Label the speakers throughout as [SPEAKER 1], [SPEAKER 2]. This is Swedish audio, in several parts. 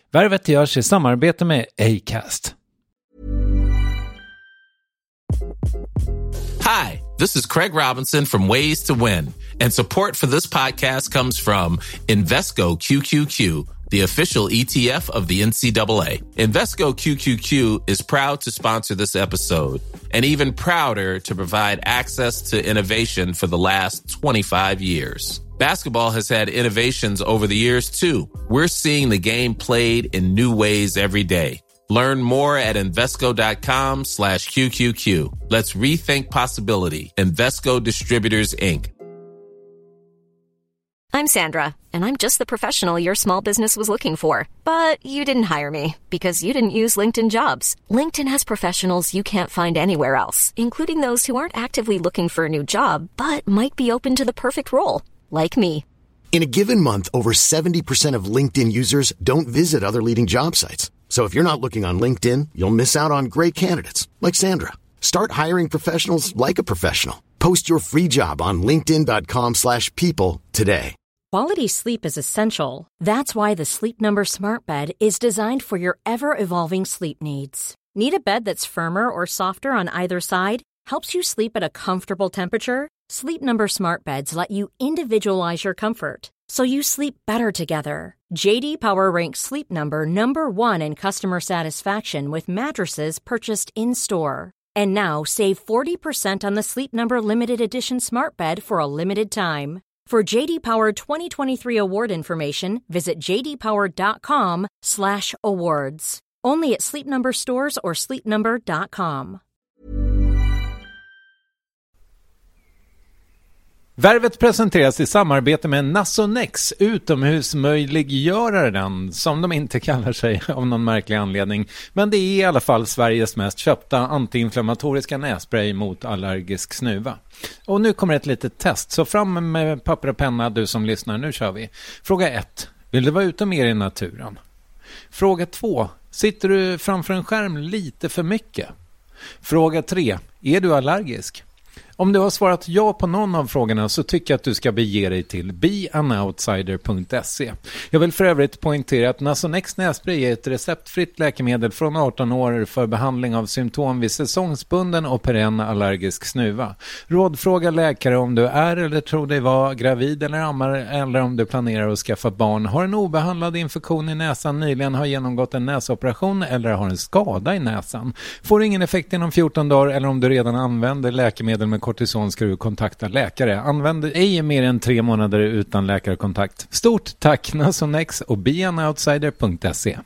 [SPEAKER 1] Värvet görs i samarbete med Acast.
[SPEAKER 2] Hi, this is Craig Robinson from Ways to Win, and support for this podcast comes from Invesco QQQ, the official ETF of the NCAA. Invesco QQQ is proud to sponsor this episode, and even prouder to provide access to innovation for the last 25 years. Basketball has had innovations over the years, too. We're seeing the game played in new ways every day. Learn more at Invesco.com/QQQ. Let's rethink possibility. Invesco Distributors, Inc.
[SPEAKER 3] I'm Sandra, and I'm just the professional your small business was looking for. But you didn't hire me because you didn't use LinkedIn Jobs. LinkedIn has professionals you can't find anywhere else, including those who aren't actively looking for a new job, but might be open to the perfect role, like me.
[SPEAKER 4] In a given month, over 70% of LinkedIn users don't visit other leading job sites. So if you're not looking on LinkedIn, you'll miss out on great candidates like Sandra. Start hiring professionals like a professional. Post your free job on linkedin.com/people today.
[SPEAKER 5] Quality sleep is essential. That's why the Sleep Number Smart Bed is designed for your ever-evolving sleep needs. Need a bed that's firmer or softer on either side? Helps you sleep at a comfortable temperature? Sleep Number Smart Beds let you individualize your comfort, so you sleep better together. JD Power ranks Sleep Number #1 in customer satisfaction with mattresses purchased in-store. And now, save 40% on the Sleep Number Limited Edition Smart Bed for a limited time. For JD Power 2023 award information, visit jdpower.com/awards. Only at Sleep Number stores or sleepnumber.com.
[SPEAKER 1] Värvet presenteras i samarbete med Nasonex, utomhusmöjliggöraren, som de inte kallar sig av någon märklig anledning. Men det är i alla fall Sveriges mest köpta antiinflammatoriska nässpray mot allergisk snuva. Och nu kommer ett litet test, så fram med papper och penna du som lyssnar, nu kör vi. Fråga 1. Vill du vara ute mer i naturen? Fråga 2. Sitter du framför en skärm lite för mycket? Fråga 3. Är du allergisk? Om du har svarat ja på någon av frågorna så tycker jag att du ska bege dig till beanoutsider.se. Jag vill för övrigt poängtera att Nasonex nässpray är ett receptfritt läkemedel från 18 år för behandling av symptom vid säsongsbunden och perenn allergisk snuva. Rådfråga läkare om du är eller tror dig vara gravid eller ammar, eller om du planerar att skaffa barn, har en obehandlad infektion i näsan, nyligen har genomgått en näsoperation eller har en skada i näsan. Får ingen effekt inom 14 dagar eller om du redan använder läkemedel med kortison ska du kontakta läkare. Använd ej mer än 3 månader utan läkarkontakt. Stort tack Nasonex och beanoutsider.se.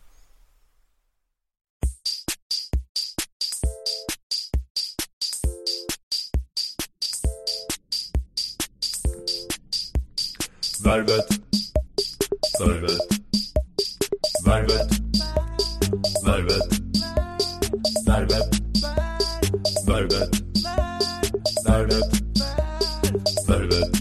[SPEAKER 6] Värvet. Värvet. Värvet. Värvet. Värvet. Värvet. Värvet.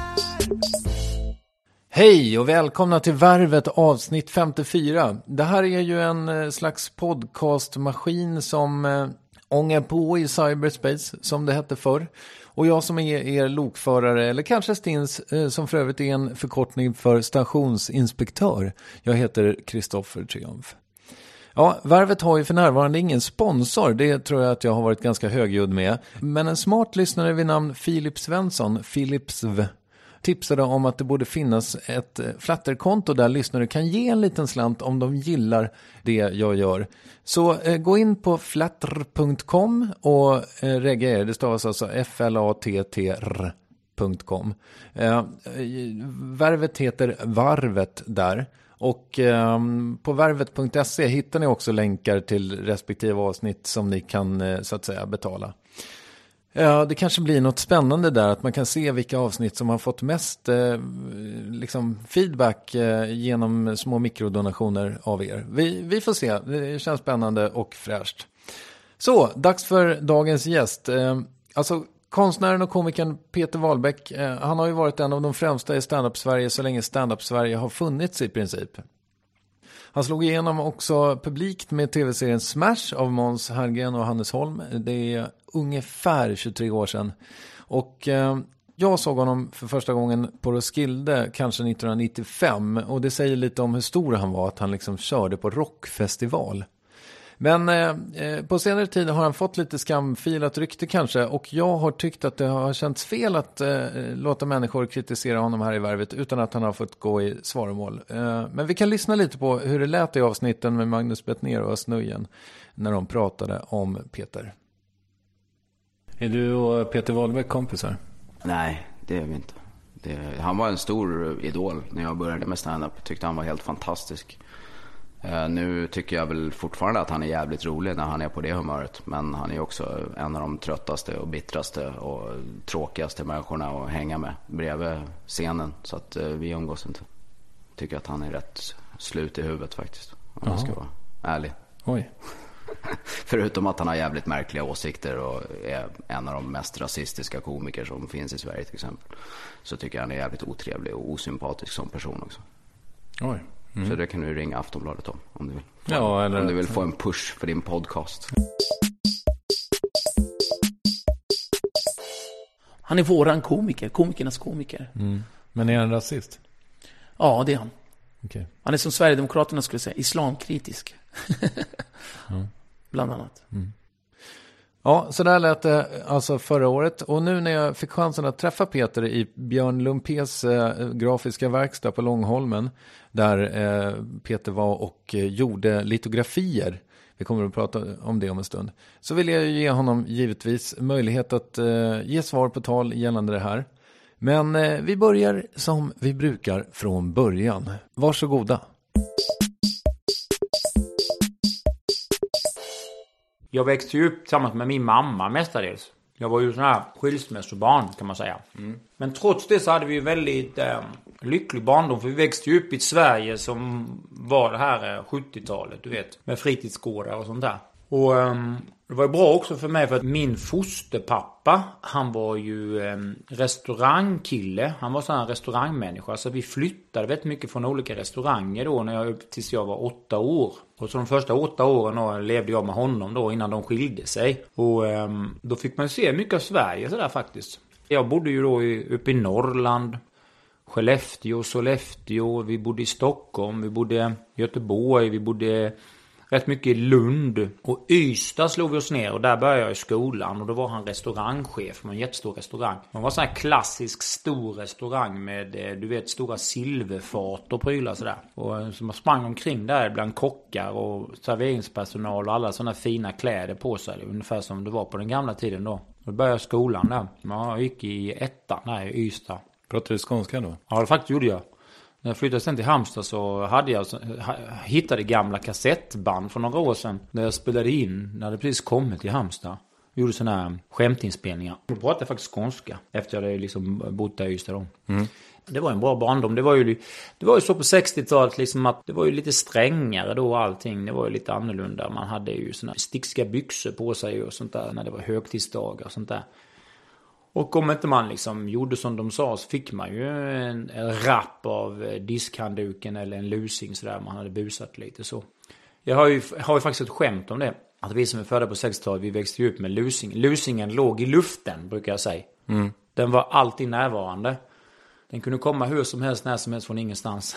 [SPEAKER 1] Hej och välkomna till Värvet avsnitt 54. Det här är ju en slags podcastmaskin som ångar på i cyberspace som det hette förr. Och jag som är er lokförare, eller kanske Stins, som för övrigt är en förkortning för stationsinspektör. Jag heter Kristoffer Triumf. Ja, Värvet har ju för närvarande ingen sponsor, det tror jag att jag har varit ganska högljudd med. Men en smart lyssnare vid namn Filip Svensson, Philipsv, tipsade om att det borde finnas ett Flutter-konto där lyssnare kan ge en liten slant om de gillar det jag gör. Så gå in på flutter.com och reagera, det stavas alltså flattr.com. Värvet heter Varvet där. Och på värvet.se hittar ni också länkar till respektive avsnitt som ni kan så att säga betala. Det kanske blir något spännande där att man kan se vilka avsnitt som har fått mest liksom feedback genom små mikrodonationer av er. Vi får se, det känns spännande och fräscht. Så, dags för dagens gäst. Alltså konstnären och komikern Peter Wahlbeck, han har ju varit en av de främsta i stand-up-Sverige så länge stand-up-Sverige har funnits i princip. Han slog igenom också publikt med tv-serien Smash av Måns Herngren och Hannes Holm. Det är ungefär 23 år sedan. Och Jag såg honom för första gången på Roskilde kanske 1995 och det säger lite om hur stor han var att han liksom körde på rockfestival. Men på senare tid har han fått lite skamfilat rykte kanske och jag har tyckt att det har känts fel att låta människor kritisera honom här i Värvet utan att han har fått gå i svaromål. Men vi kan lyssna lite på hur det lät i avsnitten med Magnus Bettner och Snöjen när de pratade om Peter. Är du och Peter Wahlbeck kompisar?
[SPEAKER 7] Nej, det är vi inte. Han var en stor idol när jag började med stand-up. Tyckte han var helt fantastisk. Nu tycker jag väl fortfarande att han är jävligt rolig när han är på det humöret. Men han är också en av de tröttaste och bittraste och tråkigaste människorna att hänga med bredvid scenen. Så att vi umgås inte. Tycker att han är rätt slut i huvudet faktiskt. Om jag ska vara ärlig.
[SPEAKER 1] Oj.
[SPEAKER 7] Förutom att han har jävligt märkliga åsikter och är en av de mest rasistiska komiker som finns i Sverige till exempel. Så tycker jag han är jävligt otrevlig och osympatisk som person också.
[SPEAKER 1] Oj.
[SPEAKER 7] Så det kan du ringa Aftonbladet om du vill.
[SPEAKER 1] Om
[SPEAKER 7] du vill få en push för din podcast.
[SPEAKER 8] Han är våran komiker, komikernas komiker.
[SPEAKER 1] Men är han rasist?
[SPEAKER 8] Ja, det är han.
[SPEAKER 1] Okay.
[SPEAKER 8] Han är som Sverigedemokraterna skulle säga, islamkritisk. Bland annat.
[SPEAKER 1] Ja, så där lät det alltså förra året. Och nu när jag fick chansen att träffa Peter i Björn Lumpés grafiska verkstad på Långholmen, där Peter var och gjorde litografier. Vi kommer att prata om det om en stund. Så vill jag ge honom givetvis möjlighet att ge svar på tal gällande det här. Men vi börjar som vi brukar från början. Varsågoda.
[SPEAKER 9] Jag växte ju upp tillsammans med min mamma mestadels. Jag var ju sån här skilsmässobarn kan man säga. Men trots det så hade vi ju väldigt lycklig barndom. För vi växte ju upp i ett Sverige som var det här 70-talet, du vet. Med fritidsgårdar och sånt där. Och det var ju bra också för mig för att min fosterpappa, han var ju restaurangkille. Han var sån här restaurangmänniska. Så vi flyttade väldigt mycket från olika restauranger då tills jag var 8 år. Och så de första 8 åren då levde jag med honom då innan de skilde sig. Och då fick man se mycket av Sverige sådär faktiskt. Jag bodde ju då uppe i Norrland. Skellefteå, Sollefteå. Vi bodde i Stockholm. Vi bodde i Göteborg. Vi bodde rätt mycket i Lund. Och Ystad slog vi oss ner och där började jag i skolan. Och då var han restaurangchef på en jättestor restaurang. Det var en sån här klassisk stor restaurang med, du vet, stora silverfat och prylar sådär. Och så man sprang omkring där bland kockar och serveringspersonal och alla sådana fina kläder på sig. Ungefär som det var på den gamla tiden då. Då började jag skolan där. Jag gick i Ystad.
[SPEAKER 1] Pratade du skånska då?
[SPEAKER 9] Ja, det faktiskt gjorde jag. När jag flyttade sen till Halmstad så hittade gamla kassettband för några år sedan. När jag spelade in, när det precis kommit till Halmstad. Jag gjorde sådana här skämtinspelningar. Då pratade jag faktiskt skånska efter jag hade liksom bott där i Ystad då. Det var en bra barndom. Det var ju så på 60-talet liksom att det var ju lite strängare då allting. Det var ju lite annorlunda. Man hade ju såna sticksiga byxor på sig och sånt där när det var högtidsdagar och sånt där. Och om inte man liksom gjorde som de sa så fick man ju en rapp av diskhandduken eller en lusing sådär. Man hade busat lite så. Jag har ju faktiskt ett skämt om det. Att vi som är födda på 60-talet, vi växte ju upp med lusing. Lusingen låg i luften, brukar jag säga. Den var alltid närvarande. Den kunde komma hur som helst, när som helst från ingenstans.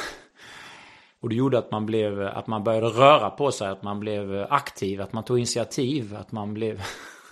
[SPEAKER 9] Och det gjorde att man började röra på sig, att man blev aktiv, att man tog initiativ, att man blev...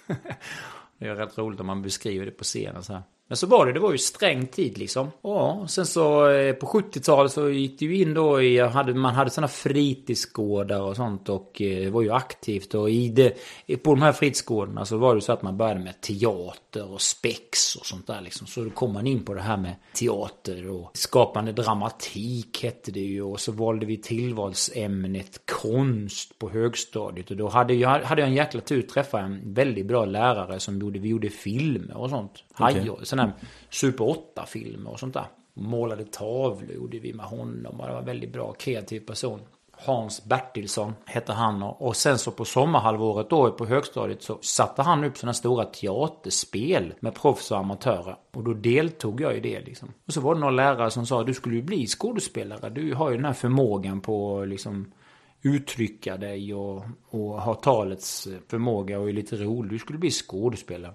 [SPEAKER 9] Det är rätt roligt om man beskriver det på scenen så här. Men så var det var ju sträng tid liksom. Ja, sen så på 70-talet så gick det ju in då man hade såna fritidsgårdar och sånt och det var ju aktivt och på de här fritidsgårdarna så var det så att man började med teater och spex och sånt där liksom. Så då kom man in på det här med teater och skapande dramatik hette det ju och så valde vi tillvalsämnet konst på högstadiet och då hade jag en jäkla tur att träffa en väldigt bra lärare som vi gjorde filmer och sånt. Sådana här Super 8-filmer och sånt där. Målade tavlor gjorde vi med honom och det var en väldigt bra kreativ person. Hans Bertilsson hette han och sen så på sommarhalvåret då på högstadiet så satte han upp sådana stora teaterspel med proffs och amatörer och då deltog jag i det liksom. Och så var det någon lärare som sa du skulle ju bli skådespelare, du har ju den här förmågan på liksom uttrycka dig och ha talets förmåga och är lite rolig, du skulle bli skådespelare.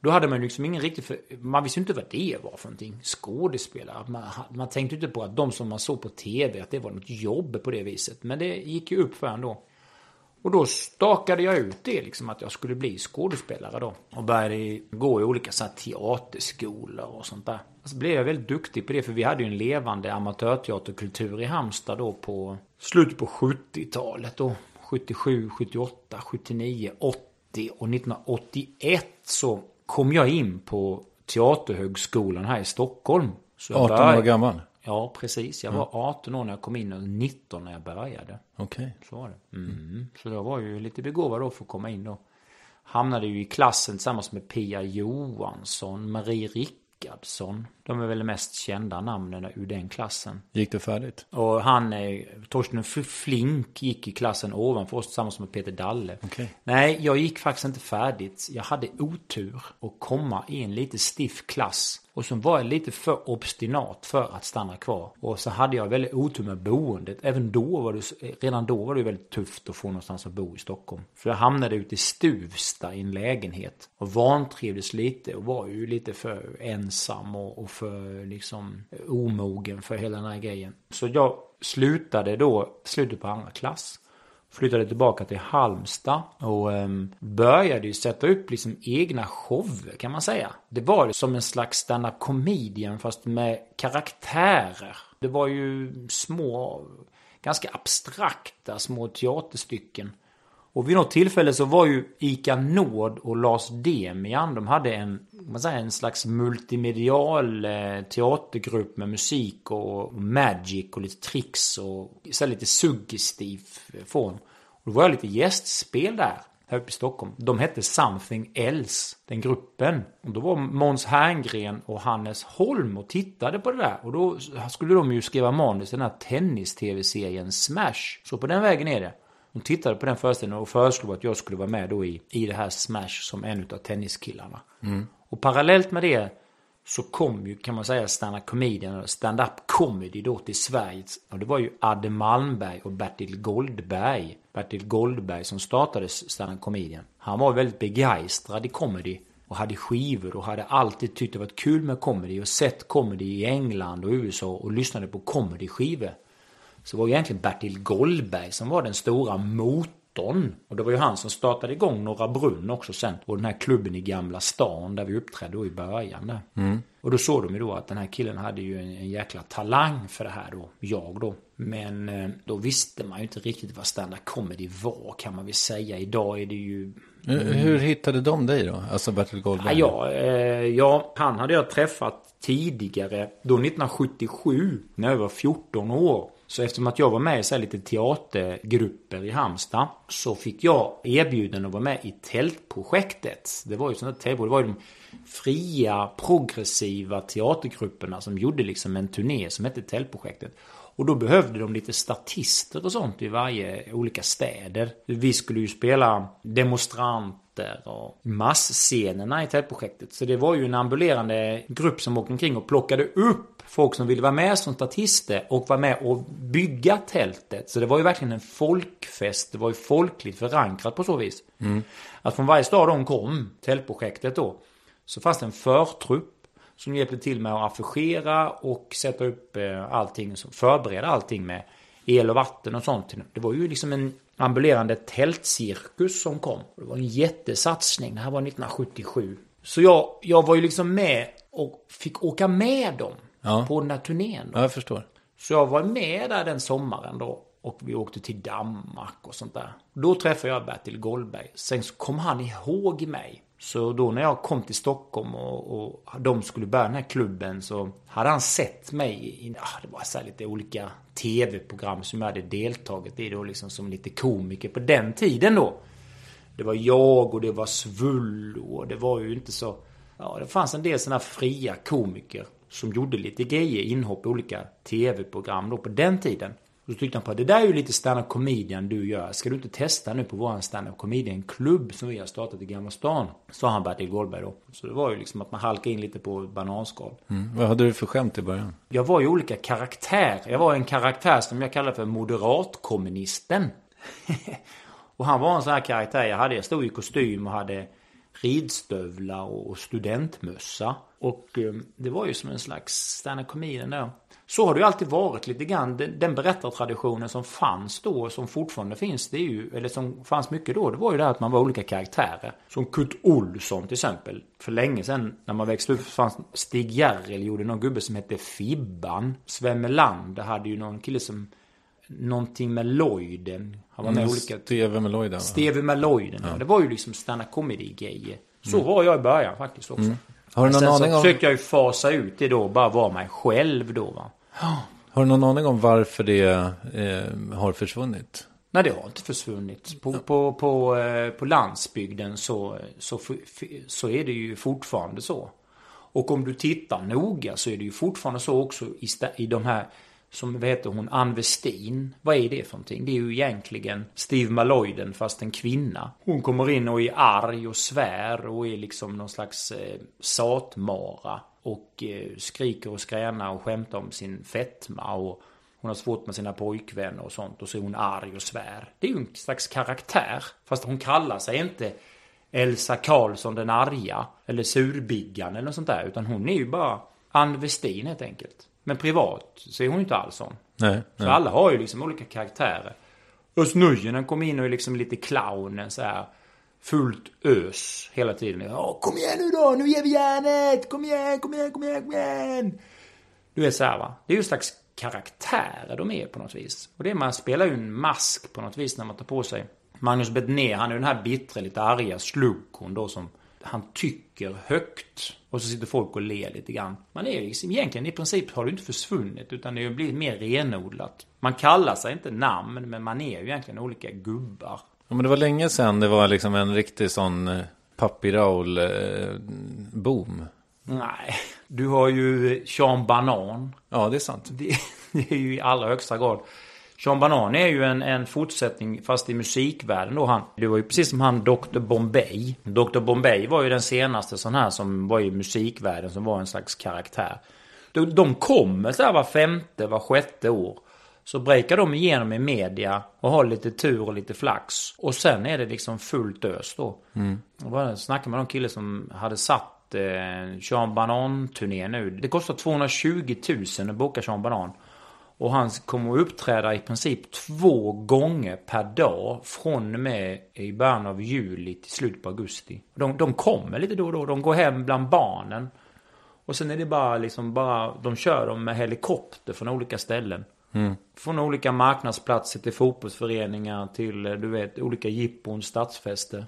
[SPEAKER 9] Då hade man liksom ingen riktigt... Man visste inte vad det var för någonting. Skådespelare. Man tänkte inte på att de som man såg på tv, att det var något jobb på det viset. Men det gick ju upp för en då. Och då stakade jag ut det liksom, att jag skulle bli skådespelare då. Och började gå i olika så här teaterskolor och sånt där. Och så blev jag väldigt duktig på det, för vi hade ju en levande amatörteaterkultur i Halmstad då på slutet på 70-talet då. 77, 78, 79, 80 och 1981 så kom jag in på Teaterhögskolan här i Stockholm. Så
[SPEAKER 1] 18 år gammal?
[SPEAKER 9] Ja, precis. Jag var 18 år när jag kom in och 19 när jag började.
[SPEAKER 1] Okej.
[SPEAKER 9] Så var det. Så jag var ju lite begåvad då för att komma in då. Hamnade ju i klassen tillsammans med Pia Johansson, Marie Rickardsson. De är väl de mest kända namnen ur den klassen.
[SPEAKER 1] Gick det färdigt?
[SPEAKER 9] Och Torsten Flink gick i klassen ovanför oss tillsammans med Peter Dalle.
[SPEAKER 1] Okay.
[SPEAKER 9] Nej, jag gick faktiskt inte färdigt. Jag hade otur att komma i en lite stiff klass. Och så var jag lite för obstinat för att stanna kvar. Och så hade jag väldigt otur med boendet. Redan då var det väldigt tufft att få någonstans att bo i Stockholm. För jag hamnade ute i Stuvsta i en lägenhet. Och vantrivdes lite och var ju lite för ensam och för liksom omogen för hela den här grejen. Så jag slutade på andra klass. Flyttade tillbaka till Halmstad och började ju sätta upp liksom egna shower kan man säga. Det var som en slags stand-up comedian fast med karaktärer. Det var ju små, ganska abstrakta små teaterstycken. Och vid något tillfälle så var ju Ika Nord och Lars Demian, de hade en slags multimedial teatergrupp med musik och magic och lite tricks och så lite suggestiv form. Och då var jag lite gästspel där här uppe i Stockholm. De hette Something Else, den gruppen. Och då var Måns Herngren och Hannes Holm och tittade på det där. Och då skulle de ju skriva manus i den här tennis-tv-serien Smash. Så på den vägen är det. De tittade på den föreställningen och föreslog att jag skulle vara med då i det här Smash som en av tenniskillarna. Och parallellt med det så kom ju, kan man säga, stand-up comedian, stand-up comedy då till Sverige. Och det var ju Adde Malmberg och Bertil Goldberg. Bertil Goldberg som startade stand-up comedian. Han var väldigt begeistrad i comedy och hade skivor och hade alltid tyckt det var kul med comedy och sett comedy i England och USA och lyssnade på comedy-skivor. Så var ju egentligen Bertil Goldberg som var den stora motorn. Och det var ju han som startade igång Norra Brunn också sen. Och den här klubben i Gamla stan där vi uppträdde då i början där. Och då såg de ju då att den här killen hade ju en jäkla talang för det här då. Jag då. Men då visste man ju inte riktigt vad stand-up comedy var, kan man väl säga. Idag är det ju...
[SPEAKER 1] Hur hittade de dig då? Alltså Bertil Goldberg?
[SPEAKER 9] Ja, han hade jag träffat tidigare. Då 1977 när jag var 14 år. Så eftersom att jag var med i så här lite teatergrupper i Halmstad så fick jag erbjuden att vara med i Tältprojektet. Det var ju sånt där, det var ju de fria, progressiva teatergrupperna som gjorde liksom en turné som hette Tältprojektet. Och då behövde de lite statister och sånt i varje olika städer. Vi skulle ju spela demonstranter och massscenerna i Tältprojektet. Så det var ju en ambulerande grupp som åkte omkring och plockade upp folk som ville vara med som statister och vara med och bygga tältet. Så det var ju verkligen en folkfest. Det var ju folkligt förankrat på så vis. Att från varje stad de kom, Tältprojektet då, så fanns det en förtrupp som hjälpte till med att affischera och sätta upp allting, förbereda allting med el och vatten och sånt. Det var ju liksom en ambulerande tältcirkus som kom. Det var en jättesatsning. Det här var 1977. Så jag var ju liksom med och fick åka med dem på den här turnén.
[SPEAKER 1] Ja, jag förstår.
[SPEAKER 9] Så jag var med där den sommaren då. Och vi åkte till Danmark och sånt där. Då träffade jag Bertil Goldberg. Sen så kom han ihåg mig. Så då när jag kom till Stockholm och de skulle börja den här klubben så hade han sett mig i det var så här lite olika tv-program som jag hade deltagit i då liksom som lite komiker på den tiden då. Det var jag och det var Svullo och det var ju inte så... Ja, det fanns en del sådana fria komiker som gjorde lite grejer, inhopp i olika tv-program då på den tiden. Och så tyckte han på att det där är ju lite stand-up comedian du gör. Ska du inte testa nu på våran stand-up comedian-klubb som vi har startat i Gamla stan? Så han Bertil Goldberg då. Så det var ju liksom att man halkade in lite på bananskal.
[SPEAKER 1] Vad hade du för skämt i början?
[SPEAKER 9] Jag var ju olika karaktärer. Jag var en karaktär som jag kallar för moderatkommunisten. Och han var en sån här karaktär. Jag stod i kostym och hade ridstövlar och studentmössa. Och det var ju som en slags stand-up comedian där. Så har det ju alltid varit lite grann. Den berättartraditionen som fanns då och som fortfarande finns, det är ju, eller som fanns mycket då, det var ju det att man var olika karaktärer. Som Kurt Olsson till exempel. För länge sedan när man växte upp fanns Stig Järrel gjorde någon gubbe som hette Fibban. Sven Melander hade ju någon kille som någonting med Lloyden. Han var med olika... Steve med Lloyden. Ja. Det var ju liksom stand-up comedy-grejer. Så var jag i början faktiskt också.
[SPEAKER 1] Har du någon aning om...
[SPEAKER 9] försökte jag ju fasa ut det då, bara vara mig själv då, va.
[SPEAKER 1] Har du någon aning om varför det har försvunnit?
[SPEAKER 9] Nej, det har inte försvunnit. På landsbygden så är det ju fortfarande så. Och om du tittar noga så är det ju fortfarande så också i de här, som heter hon, Ann Westin. Vad är det för någonting? Det är ju egentligen Steve Malloyden fast en kvinna. Hon kommer in och är arg och svär och är liksom någon slags satmara. Och skriker och skränar och skämtar om sin fetma. Och hon har svårt med sina pojkvänner och sånt. Och så är hon arg och svär. Det är ju en slags karaktär. Fast hon kallar sig inte Elsa Karlsson den arga. Eller Surbiggan eller något sånt där. Utan hon är ju bara Ann Westin helt enkelt. Men privat så är hon inte alls sån.
[SPEAKER 1] Nej.
[SPEAKER 9] Så alla har ju liksom olika karaktärer. Ösnöjen kom in och är liksom lite clownen så här. Fullt ös hela tiden. Kom igen nu då, nu ger vi järnet. Kom igen. Du är så här, va. Det är ju en slags karaktärer de är på något vis. Och det är, man spelar ju en mask på något vis när man tar på sig. Magnus Bettner, han är ju den här bittra, lite arga slugkon då som han tycker högt. Och så sitter folk och ler lite grann. Man är liksom, egentligen i princip har det inte försvunnit utan det har blivit mer renodlat. Man kallar sig inte namn men man är ju egentligen olika gubbar.
[SPEAKER 1] Ja, men det var länge sedan det var liksom en riktig sån Papi Raul boom.
[SPEAKER 9] Nej, du har ju Sean Banan.
[SPEAKER 1] Ja, det är sant.
[SPEAKER 9] Det är ju i allra högsta grad. Sean Banan är ju en fortsättning fast i musikvärlden då. Det var ju precis som han Dr. Bombay. Dr. Bombay var ju den senaste sån här som var i musikvärlden som var en slags karaktär. De kommer så här var sjätte år. Så breakar de igenom i media och har lite tur och lite flax. Och sen är det liksom fullt ös då. Och snackade med någon kille som hade satt Sean Banan-turné nu. Det kostar 220 000 att boka Sean Banan. Och han kommer att uppträda i princip 2 gånger per dag från och med i början av juli till slut på augusti. De kommer lite då och då. De går hem bland barnen. Och sen är det bara de kör dem med helikopter från olika ställen. Från olika marknadsplatser till fotbollsföreningar till olika jippon, stadsfester.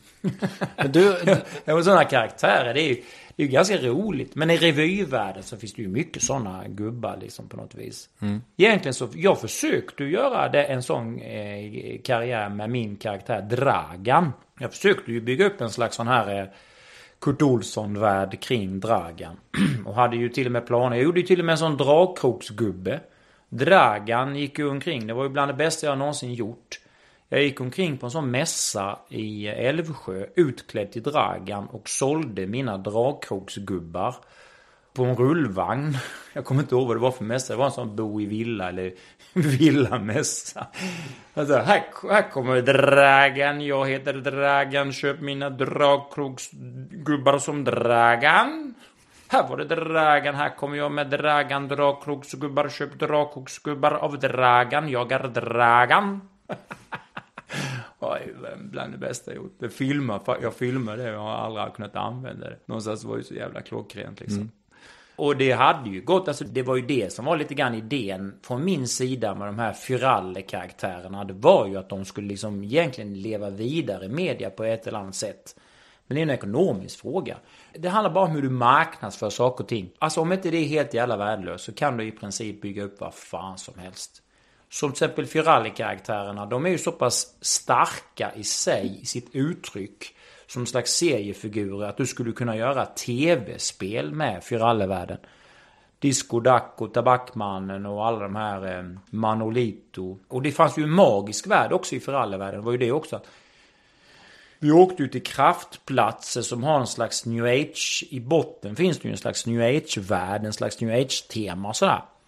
[SPEAKER 9] Och sådana karaktärer, det är ju ganska roligt. Men i revyvärlden så finns det ju mycket sådana gubbar liksom på något vis. Egentligen så, jag försökte göra en sån karriär med min karaktär Dragan. Jag försökte ju bygga upp en slags sån här Kurt Olsson-värld kring Dragan. Och hade ju till och med planer. Jag gjorde ju till och med en sån dragkroksgubbe. Dragan gick ju omkring. Det var ju bland det bästa jag någonsin gjort. Jag gick omkring på en sån mässa i Älvsjö utklädd till Dragan och sålde mina dragkroksgubbar på en rullvagn. Jag kommer inte ihåg vad det var för mässa. Det var en sån bo i villa eller villamässa. Alltså, här kommer Dragan. Jag heter Dragan. Köp mina dragkroksgubbar som Dragan. Här var det Dragan, här kommer jag med Dragan, dragkroksgubbar, köp dragkroksgubbar av Dragan, jag är Dragan. Oj, bland det bästa jag gjort. Jag filmade det, jag har aldrig kunnat använda det. Någonstans var det så jävla klockrent liksom. Och det hade ju gått, alltså det var ju det som var lite grann idén från min sida med de här Fyralle-karaktärerna. Det var ju att de skulle liksom egentligen leva vidare i media på ett eller annat sätt. Men det är en ekonomisk fråga. Det handlar bara om hur du marknadsför saker och ting. Alltså om inte det är helt jävla värdelöst så kan du i princip bygga upp vad fan som helst. Som till exempel Fyralle-karaktärerna, de är ju så pass starka i sig, i sitt uttryck, som slags seriefigurer att du skulle kunna göra tv-spel med Fyralle-världen. Disco Dacko, Tabakmannen och alla de här Manolito. Och det fanns ju en magisk värld också i Fyralle-världen. Det var ju det också att vi åkte ut till kraftplatser som har en slags New Age. I botten finns det ju en slags New Age-värld, en slags New Age-tema och sådär.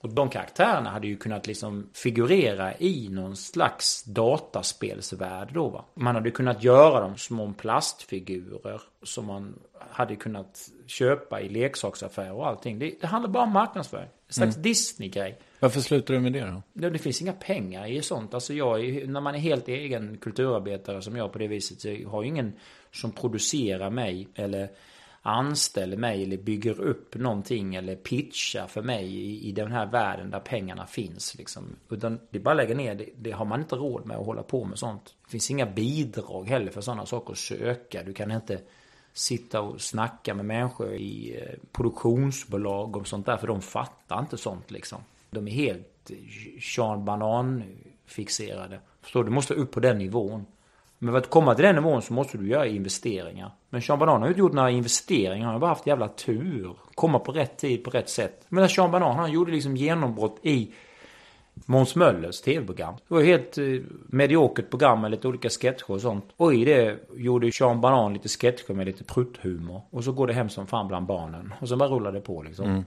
[SPEAKER 9] Och de karaktärerna hade ju kunnat liksom figurera i någon slags dataspelsvärld då, va. Man hade kunnat göra dem små plastfigurer som man hade kunnat köpa i leksaksaffärer och allting. Det handlar bara om marknadsföring. En slags Disney-grej.
[SPEAKER 1] Varför slutar du med det då?
[SPEAKER 9] Det finns inga pengar i sånt. Alltså när man är helt egen kulturarbetare som jag på det viset, så har ju ingen som producerar mig eller anställer mig eller bygger upp någonting eller pitchar för mig i den här världen där pengarna finns liksom. Utan det är bara lägga ner, det har man inte råd med att hålla på med sånt. Det finns inga bidrag heller för sådana saker att söka. Du kan inte sitta och snacka med människor i produktionsbolag och sånt där, för de fattar inte sånt liksom. De är helt Sean Banan-fixerade. Förstår du? Du måste upp på den nivån. Men för att komma till den nivån så måste du göra investeringar. Men Sean Banan har inte gjort några investeringar. Han har bara haft jävla tur. Komma på rätt tid, på rätt sätt. Men Sean Banan, han gjorde liksom genombrott i Måns Möllers tv-program. Det var ju helt mediokert program med lite olika sketcher och sånt. Och i det gjorde Sean Banan lite sketcher med lite prutthumor. Och så går det hem som fan bland barnen. Och så bara rullar det på liksom.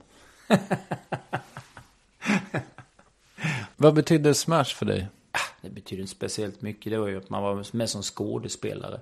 [SPEAKER 1] Vad betyder Smash för dig?
[SPEAKER 9] Det betyder inte speciellt mycket. Det var ju att man var med som skådespelare.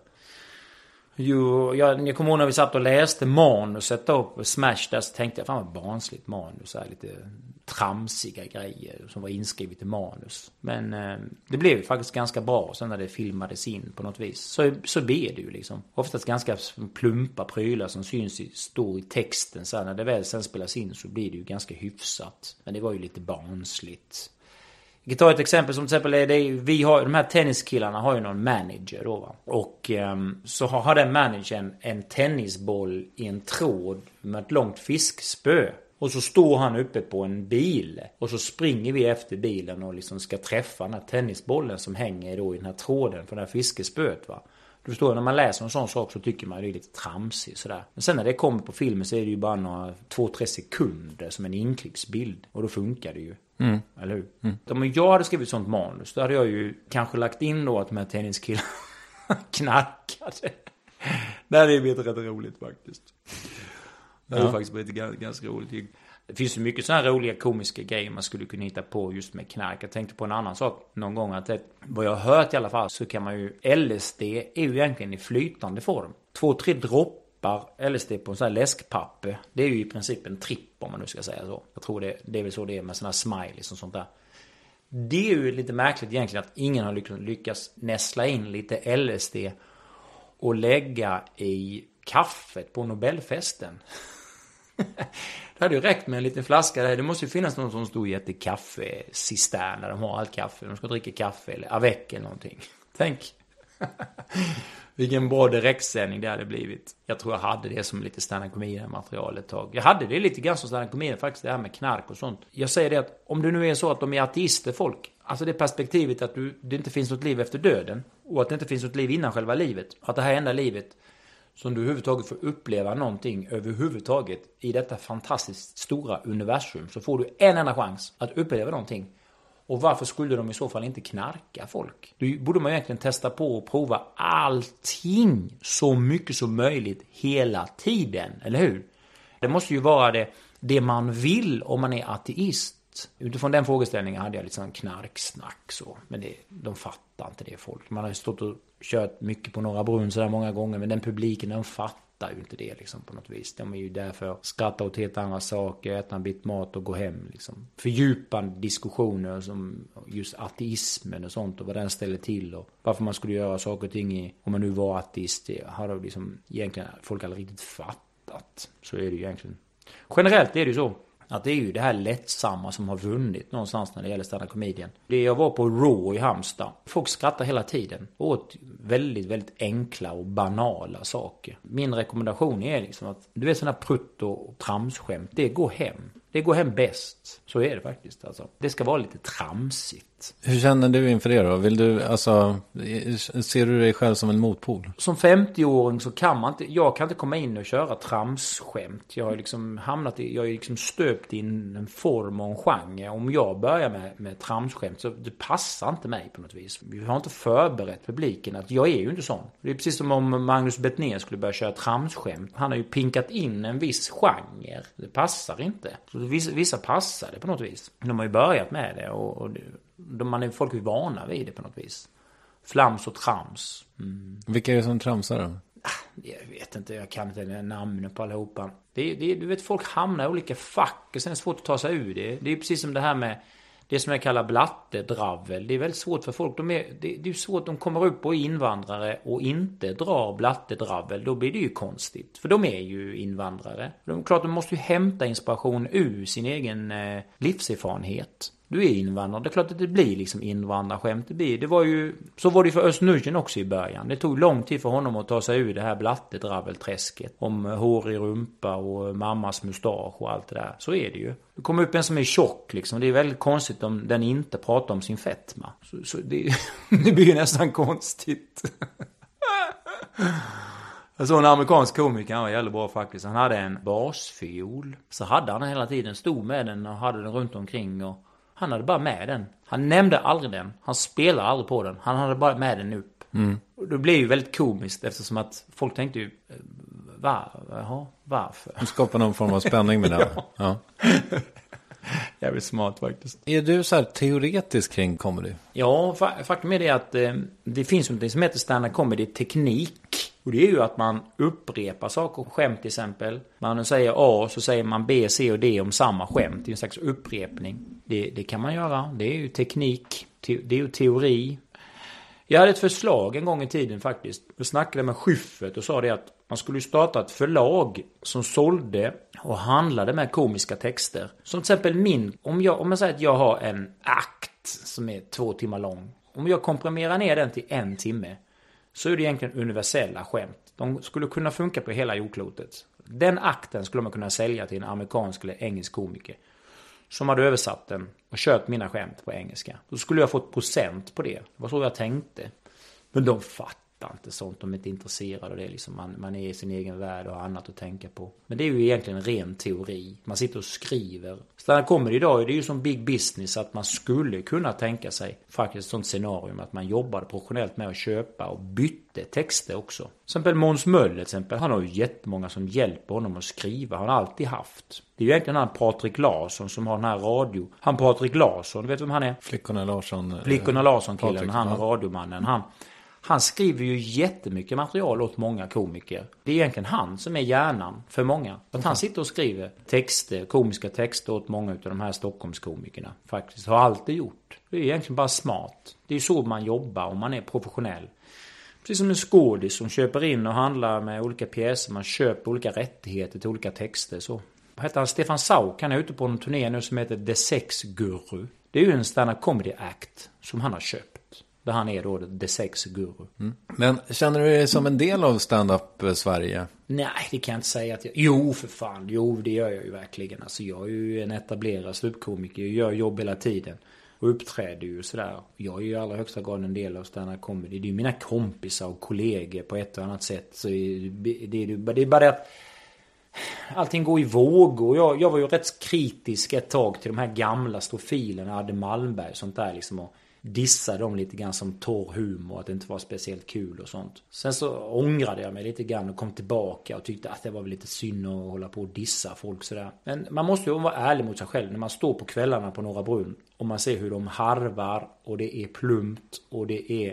[SPEAKER 9] Jag kommer ihåg när vi satt och läste manuset upp Smash där, så tänkte jag, fan vad barnsligt manus. Så här, lite tramsiga grejer som var inskrivet i manus. Men det blev faktiskt ganska bra sen när det filmades in på något vis. Så blir det ju liksom. Oftast ganska plumpa prylar som står i texten. Så här, när det väl sen spelas in så blir det ju ganska hyfsat. Men det var ju lite barnsligt. Jag kan ta ett exempel som till exempel vi har, de här tenniskillarna har ju någon manager då, va? Och så har den managern en tennisboll i en tråd med ett långt fiskspö. Och så står han uppe på en bil. Och så springer vi efter bilen och liksom ska träffa den här tennisbollen som hänger då i den här tråden för det här fiskespöet, va. Du förstår, när man läser en sån sak så tycker man det är lite tramsigt sådär. Men sen när det kommer på filmen så är det ju bara några 2-3 sekunder som en inklicksbild. Och då funkar det ju. Eller hur? Om jag hade skrivit sånt manus, då hade jag ju kanske lagt in då att de här tenniskillarna knarkade. Det hade blivit rätt roligt faktiskt. Det hade faktiskt blivit ganska roligt. Det finns ju mycket sådana här roliga komiska grejer man skulle kunna hitta på just med knark. Jag tänkte på en annan sak någon gång, att vad jag har hört i alla fall, så kan man ju, LSD är ju egentligen i flytande form. 2-3 droppar LSD på en sån här läskpapper, det är ju i princip en tripp, om man nu ska säga så. Jag tror det är väl så det är med såna här smileys och sånt där. Det är ju lite märkligt egentligen att ingen har lyckats näsla in lite LSD och lägga i kaffet på Nobelfesten. Det hade ju räckt med en liten flaska där. Det måste ju finnas någon som står i ett kaffecistern där de har allt kaffe. De ska dricka kaffe eller avec eller någonting. Tänk. Vilken bra direktsändning det hade blivit. Jag tror jag hade det som lite stand-up comedy-material ett tag. Jag hade det lite grann som stand-up comedy faktiskt, det här med knark och sånt. Jag säger det att om det nu är så att de är ateister folk, alltså det perspektivet att det inte finns något liv efter döden och att det inte finns något liv innan själva livet. Att det här enda livet som du överhuvudtaget får uppleva någonting överhuvudtaget i detta fantastiskt stora universum, så får du en enda chans att uppleva någonting. Och varför skulle de i så fall inte knarka folk? Då borde man egentligen testa på och prova allting så mycket som möjligt hela tiden, eller hur? Det måste ju vara det man vill om man är ateist. Utifrån den frågeställningen hade jag lite sån knarksnack så. Men de fattar inte det folk. Man har ju stått och kört mycket på Norra Brunn så där många gånger. Men den publiken, de fattar ju inte det liksom på något vis. De är ju där för att skratta åt helt andra saker, äta en bit mat och gå hem liksom. Fördjupande diskussioner som just ateismen och sånt och vad den ställer till och varför man skulle göra saker och ting om man nu var ateist. Det har då liksom egentligen folk aldrig riktigt fattat. Så är det ju egentligen. Generellt är det ju så att det är ju det här lättsamma som har vunnit någonstans när det gäller stand-up comedian. Jag var på Raw i Halmstad. Folk skrattar hela tiden åt väldigt, väldigt enkla och banala saker. Min rekommendation är liksom att du vet sådana prutt och tramsskämt, det går hem. Det går hem bäst. Så är det faktiskt alltså. Det ska vara lite tramsigt.
[SPEAKER 1] Hur känner du inför det då? Vill du, alltså, ser du dig själv som en motpol?
[SPEAKER 9] Som 50-åring så jag kan inte komma in och köra tramsskämt. Jag har liksom jag är liksom stöpt in en form och en genre. Om jag börjar med tramsskämt så det passar inte mig på något vis. Vi har inte förberett publiken att jag är ju inte sån. Det är precis som om Magnus Bettner skulle börja köra tramsskämt. Han har ju pinkat in en viss genre. Det passar inte. Så vissa passar det på något vis. De har ju börjat med det och folk är vana vid det på något vis. Flams och trams.
[SPEAKER 1] Vilka är det som tramsar då?
[SPEAKER 9] Jag vet inte, jag kan inte namnen på allihopa. Du vet, folk hamnar i olika fack och sen är det svårt att ta sig ur det. Det är precis som det här med det som jag kallar blattedravel. Det är väldigt svårt för folk. Det är svårt, de kommer upp och är invandrare och inte drar blattedravel. Då blir det ju konstigt. För de är ju invandrare. Klart, de måste ju hämta inspiration ur sin egen livserfarenhet. Du är invandrare. Det är klart att det blir liksom invandrarskämt. Så var det för Özz också i början. Det tog lång tid för honom att ta sig ur det här blattedravelträsket. Om hår i rumpa och mammas mustasch och allt det där. Så är det ju. Det kommer upp en som är tjock liksom. Det är väldigt konstigt om den inte pratar om sin fetma. Så det blir ju nästan konstigt. Jag såg en amerikansk komiker, han var jävligt bra faktiskt. Han hade en basfiol. Så hade han hela tiden, stod med den och hade den runt omkring och han hade bara med den. Han nämnde aldrig den. Han spelade aldrig på den. Han hade bara med den upp. Och det blev ju väldigt komiskt eftersom att folk tänkte ju varför?
[SPEAKER 1] Du skapar någon form av spänning med den. Ja.
[SPEAKER 9] Jävligt smart faktiskt.
[SPEAKER 1] Är du så här teoretisk kring comedy?
[SPEAKER 9] Ja, faktum är det att det finns något som heter stand-up comedy teknik. Och det är ju att man upprepar saker. Skämt till exempel. Man säger A så säger man B, C och D om samma skämt. Det är en slags upprepning. Det kan man göra. Det är ju teknik. Det är ju teori. Jag hade ett förslag en gång i tiden faktiskt. Jag snackade med Schyffert och sa det att man skulle starta ett förlag som sålde och handlade med komiska texter. Som till exempel om jag säger att jag har en akt som är 2 timmar lång. Om jag komprimerar ner den till 1 timme så är det egentligen universella skämt. De skulle kunna funka på hela jordklotet. Den akten skulle man kunna sälja till en amerikansk eller engelsk komiker som hade översatt den och kört mina skämt på engelska. Då skulle jag fått procent på det. Det var så jag tänkte. Men de fattar inte sånt. De är inte intresserade av det. Liksom man är i sin egen värld och har annat att tänka på. Men det är ju egentligen ren teori. Man sitter och skriver. Stand-up comedy idag, det är ju som big business att man skulle kunna tänka sig faktiskt ett sånt scenario att man jobbade professionellt med att köpa och bytte texter också. Till exempel Måns Möller, exempel, han har ju jättemånga som hjälper honom att skriva. Han har alltid haft. Det är ju egentligen han Patrik Larsson som har den här radio. Han Patrik Larsson, du vet vem han är?
[SPEAKER 1] Flickorna
[SPEAKER 9] Larsson-killen, han är radiomannen. Han skriver ju jättemycket material åt många komiker. Det är egentligen han som är hjärnan för många. Att han sitter och skriver komiska texter åt många av de här Stockholmskomikerna. Faktiskt har alltid gjort. Det är egentligen bara smart. Det är ju så man jobbar om man är professionell. Precis som en skådis som köper in och handlar med olika pjäser. Man köper olika rättigheter till olika texter. Så. Vad heter han? Stefan Sauk, han är ute på en turné nu som heter The Sex Guru. Det är ju en stand-up comedy act som han har köpt. Där han är då The Sex Guru.
[SPEAKER 1] Men känner du dig som en del av stand-up Sverige?
[SPEAKER 9] Nej, det kan jag inte säga att jag... Jo, för fan. Jo, det gör jag ju verkligen. Alltså, jag är ju en etablerad ståuppkomiker. Jag gör jobb hela tiden. Och uppträder ju sådär. Jag är ju i allra högsta grad en del av stand-up comedy. Det är ju mina kompisar och kollegor på ett och annat sätt. Så det är bara det att... Allting går i vågor. Jag var ju rätt kritisk ett tag till de här gamla stofilerna. Adde Malmberg och sånt där liksom. Och dissade dem lite grann som torr humor. Att det inte var speciellt kul och sånt. Sen så ångrade jag mig lite grann och kom tillbaka. Och tyckte att det var väl lite synd att hålla på och dissa folk sådär. Men man måste ju vara ärlig mot sig själv. När man står på kvällarna på Norra Brunn. Och man ser hur de harvar. Och det är plumpt. Och det är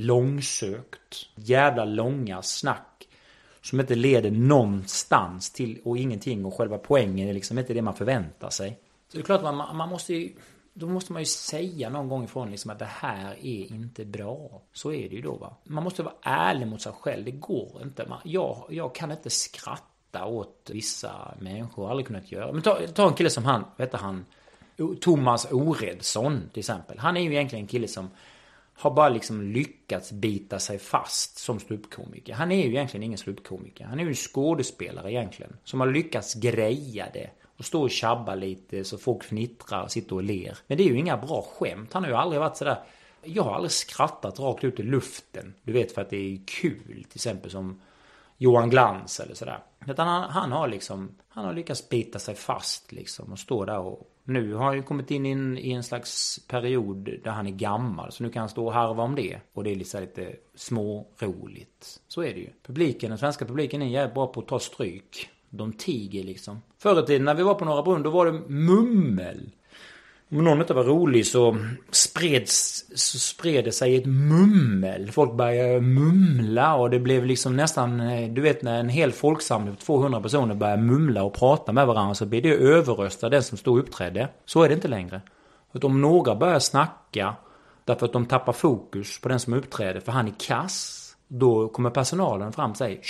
[SPEAKER 9] långsökt. Jävla långa snack. Som inte leder någonstans till och ingenting. Och själva poängen är liksom inte det man förväntar sig. Så det är klart att man måste ju... Då måste man ju säga någon gång ifrån liksom att det här är inte bra. Så är det ju då, va. Man måste vara ärlig mot sig själv. Det går inte. Jag kan inte skratta åt vissa människor. Aldrig kunnat göra. Men ta en kille som han, vet du, han Thomas Oredsson till exempel. Han är ju egentligen en kille som har bara liksom lyckats bita sig fast som ståuppkomiker. Han är ju egentligen ingen ståuppkomiker. Han är ju en skådespelare egentligen. Som har lyckats greja det. och stå och tjabba lite så folk fnittrar och sitter och ler. Men det är ju inga bra skämt. Han har ju aldrig varit sådär. Jag har aldrig skrattat rakt ut i luften. Du vet, för att det är kul. Till exempel som Johan Glans eller sådär. Utan han har lyckats bita sig fast liksom och stå där och nu har han ju kommit in i en slags period där han är gammal. Så nu kan han stå och harva om det. Och det är lite småroligt. Så är det ju. Den svenska publiken är jävligt bra på att ta stryk. De tiger liksom. Förr i tiden när vi var på Norra Brunn, då var det mummel. Om någon inte var rolig så spred det sig ett mummel. Folk började mumla och det blev liksom nästan, du vet när en hel folksamling på 200 personer började mumla och prata med varandra så blir det överrösta den som stod och uppträdde. Så är det inte längre. Utan om några börjar snacka därför att de tappar fokus på den som uppträder för han är kass, då kommer personalen fram och säger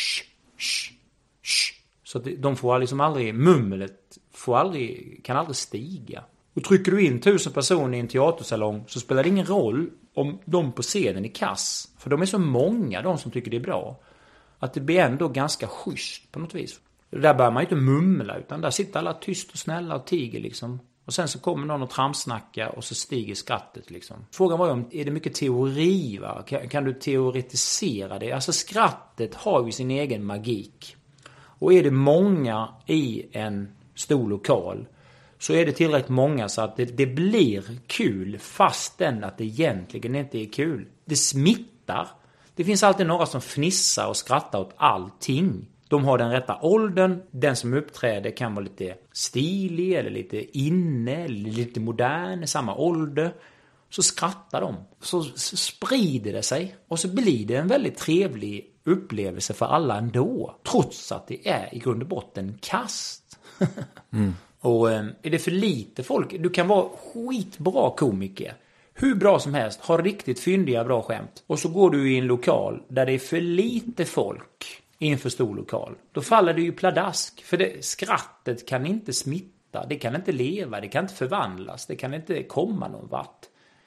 [SPEAKER 9] shh. Så att de får liksom aldrig, mumlet kan aldrig stiga. Och trycker du in 1000 personer i en teatersalong så spelar det ingen roll om de på scenen är kass. För de är så många, de som tycker det är bra. Att det blir ändå ganska schysst på något vis. Där börjar man ju inte mumla utan där sitter alla tyst och snälla och tiger liksom. Och sen så kommer någon och tramsnacka och så stiger skrattet liksom. Frågan var ju om, är det mycket teori va? Kan du teoretisera det? Alltså skrattet har ju sin egen magik. Och är det många i en stor lokal så är det tillräckligt många så att det blir kul fastän att det egentligen inte är kul. Det smittar. Det finns alltid några som fnissar och skrattar åt allting. De har den rätta åldern. Den som uppträder kan vara lite stilig eller lite inne eller lite modern i samma ålder. Så skrattar de. Så sprider det sig. Och så blir det en väldigt trevlig upplevelse för alla ändå. Trots att det är i grund och botten kast. Och är det för lite folk, du kan vara skitbra komiker. Hur bra som helst, har riktigt fyndiga bra skämt. Och så går du i en lokal där det är för lite folk i en för stor lokal. Då faller det ju pladask. För skrattet kan inte smitta, det kan inte leva, det kan inte förvandlas, det kan inte komma någon vart.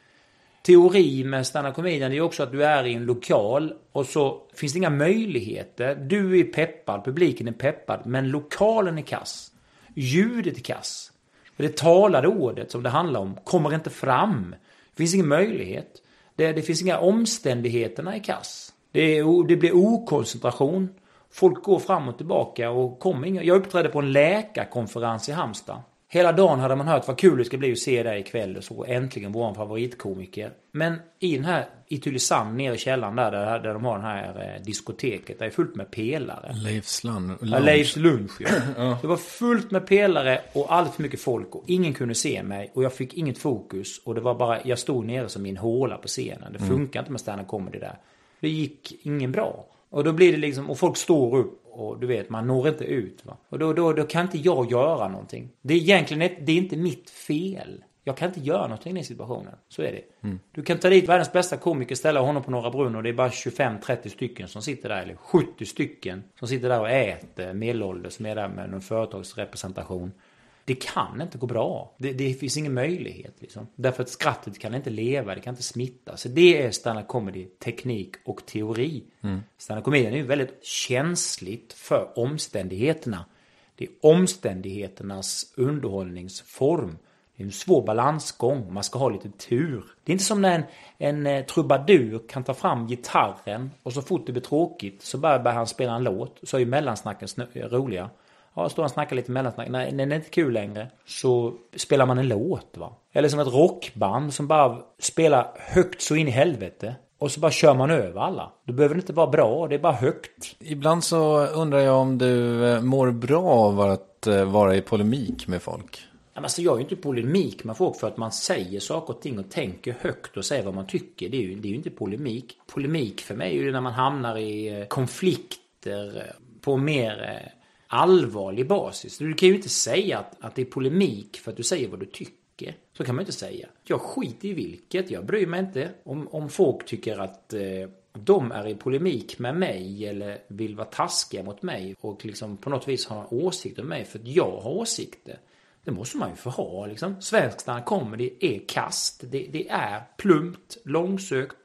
[SPEAKER 9] Teori med stand-up comedian är också att du är i en lokal och så finns det inga möjligheter. Du är peppad, publiken är peppad, men lokalen är kass. Ljudet är kass. Det talade ordet som det handlar om kommer inte fram. Det finns ingen möjlighet. Det finns inga omständigheterna i kass. Det blir okoncentration. Folk går fram och tillbaka och kommer inga. Jag uppträdde på en läkarkonferens i Halmstad. Hela dagen hade man hört vad kul det ska bli att se dig ikväll och så äntligen vår favoritkomiker. Men i den här i Tylösand nere i källaren där de har den här diskoteket, där är fullt med pelare. Leifs lunch. Ja. Det var fullt med pelare och allt för mycket folk och ingen kunde se mig och jag fick inget fokus och det var bara, jag stod nere som i en håla på scenen. Det funkar inte med stand-up comedy där. Det gick ingen bra. Och då blir det liksom, och folk står upp och du vet, man når inte ut va. Och då kan inte jag göra någonting. Det är egentligen det är inte mitt fel. Jag kan inte göra någonting i den situationen. Så är det. Du kan ta dit världens bästa komiker, ställa honom på Norra Brunn och det är bara 25-30 stycken som sitter där, eller 70 stycken som sitter där och äter medelålders som är där med någon företagsrepresentation. Det kan inte gå bra. Det finns ingen möjlighet liksom. Därför att skrattet kan inte leva, det kan inte smitta. Så det är stand-up comedy, teknik och teori. Stand-up comedy är ju väldigt känsligt för omständigheterna. Det är omständigheternas underhållningsform. Det är en svår balansgång. Man ska ha lite tur. Det är inte som när en trubadur kan ta fram gitarren och så fort det blir tråkigt så börjar han spela en låt. Så är ju mellansnacken roliga. Ja, står han och snackar lite mellansnack. När det är inte kul längre så spelar man en låt va. Eller som ett rockband som bara spelar högt så in i helvete. Och så bara kör man över alla. Du behöver inte vara bra, det är bara högt.
[SPEAKER 1] Ibland så undrar jag om du mår bra av att vara i polemik med folk.
[SPEAKER 9] Alltså jag är ju inte polemik med folk för att man säger saker och ting och tänker högt och säger vad man tycker. Det är ju inte polemik. Polemik för mig är ju när man hamnar i konflikter på mer allvarlig basis. Du kan ju inte säga att det är polemik för att du säger vad du tycker. Så kan man inte säga. Jag skiter i vilket. Jag bryr mig inte om folk tycker att de är i polemik med mig eller vill vara taskiga mot mig och liksom på något vis ha en åsikt om mig för att jag har åsikter. Det måste man ju få ha liksom. Svensk stand-up comedy är kast. Det är plumpt, långsökt,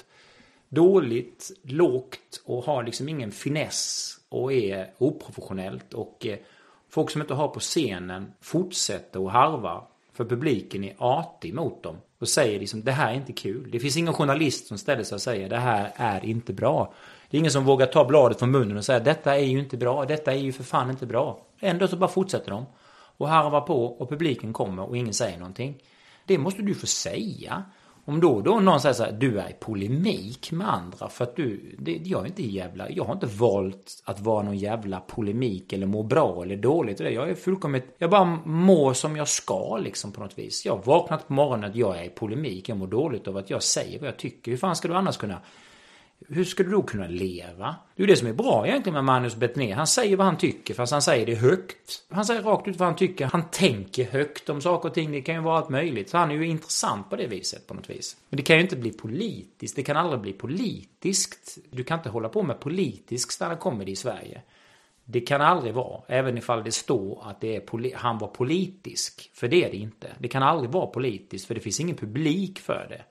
[SPEAKER 9] dåligt, lågt och har liksom ingen finess och är oprofessionellt och folk som inte har på scenen fortsätter att harva för publiken är artig mot dem och säger liksom det här är inte kul. Det finns ingen journalist som ställer sig och säger det här är inte bra. Det är ingen som vågar ta bladet från munnen och säga detta är ju inte bra, detta är ju för fan inte bra. Ändå så bara fortsätter de och harvar på och publiken kommer och ingen säger någonting. Det måste du få säga. Om då någon säger så här, du är i polemik med andra för att jag har inte valt att vara någon jävla polemik eller må bra eller dåligt. Jag bara mår som jag ska liksom på något vis. Jag har vaknat på morgonen att jag är i polemik, jag mår dåligt av att jag säger vad jag tycker. Hur fan ska du annars kunna... Hur ska du då kunna leva? Det är ju det som är bra egentligen med Magnus Bettner. Han säger vad han tycker fast han säger det högt. Han säger rakt ut vad han tycker. Han tänker högt om saker och ting. Det kan ju vara allt möjligt. Så han är ju intressant på det viset på något vis. Men det kan ju inte bli politiskt. Det kan aldrig bli politiskt. Du kan inte hålla på med politisk stand-up-comedy i Sverige. Det kan aldrig vara. Även ifall det står att det är han var politisk. För det är det inte. Det kan aldrig vara politiskt. För det finns ingen publik för det.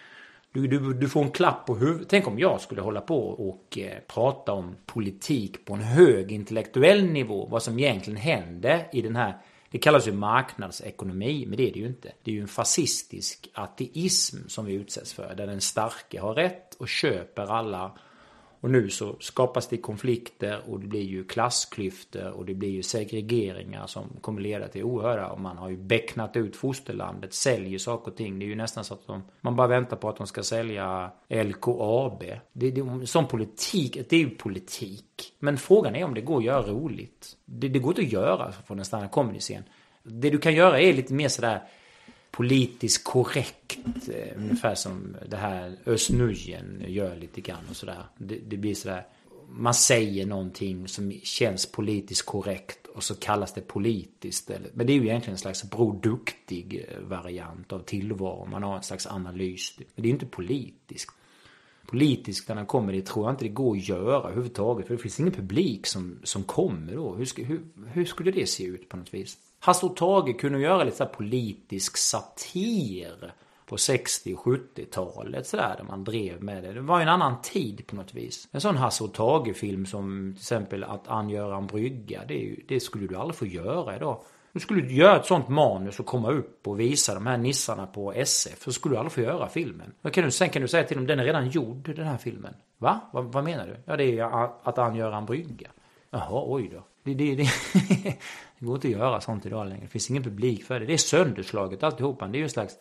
[SPEAKER 9] Du får en klapp på huvudet. Tänk om jag skulle hålla på och prata om politik på en hög intellektuell nivå. Vad som egentligen hände i den här... Det kallas ju marknadsekonomi, men det är det ju inte. Det är ju en fascistisk ateism som vi utsätts för. Där den starke har rätt och köper alla. Och nu så skapas det konflikter och det blir ju klassklyftor och det blir ju segregeringar som kommer leda till oerhörda. Och man har ju becknat ut fosterlandet, säljer saker och ting. Det är ju nästan så att man bara väntar på att de ska sälja LKAB. Som politik, det är ju politik. Men frågan är om det går att göra roligt. Det går inte att göra från en stand-up comedy-scen. Det du kan göra är lite mer sådär politiskt korrekt, ungefär som det här Östnujen gör lite grann och sådär. Det blir sådär, man säger någonting som känns politiskt korrekt och så kallas det politiskt. Men det är ju egentligen en slags produktig variant av tillvaro. Man har en slags analys. Men det är ju inte politiskt. Politiskt när den kommer, det tror jag inte det går att göra överhuvudtaget. För det finns ingen publik som kommer då. Hur skulle det se ut på något vis? Hasse och Tage kunde göra lite så här politisk satir på 60- och 70-talet sådär, där man drev med det. Det var en annan tid på något vis. En sån Hasse och Tage-film som till exempel Att angöra en brygga, det skulle du aldrig få göra idag. Du skulle göra ett sånt manus och komma upp och visa de här nissarna på SF, så skulle du aldrig få göra filmen. Sen kan du säga till dem, den är redan gjord, den här filmen. Va? Vad menar du? Ja, det är Att angöra en brygga. Jaha, oj då. Det går inte att göra sånt idag längre. Det finns ingen publik för det. Det är sönderslaget alltihopa. Det är ju en slags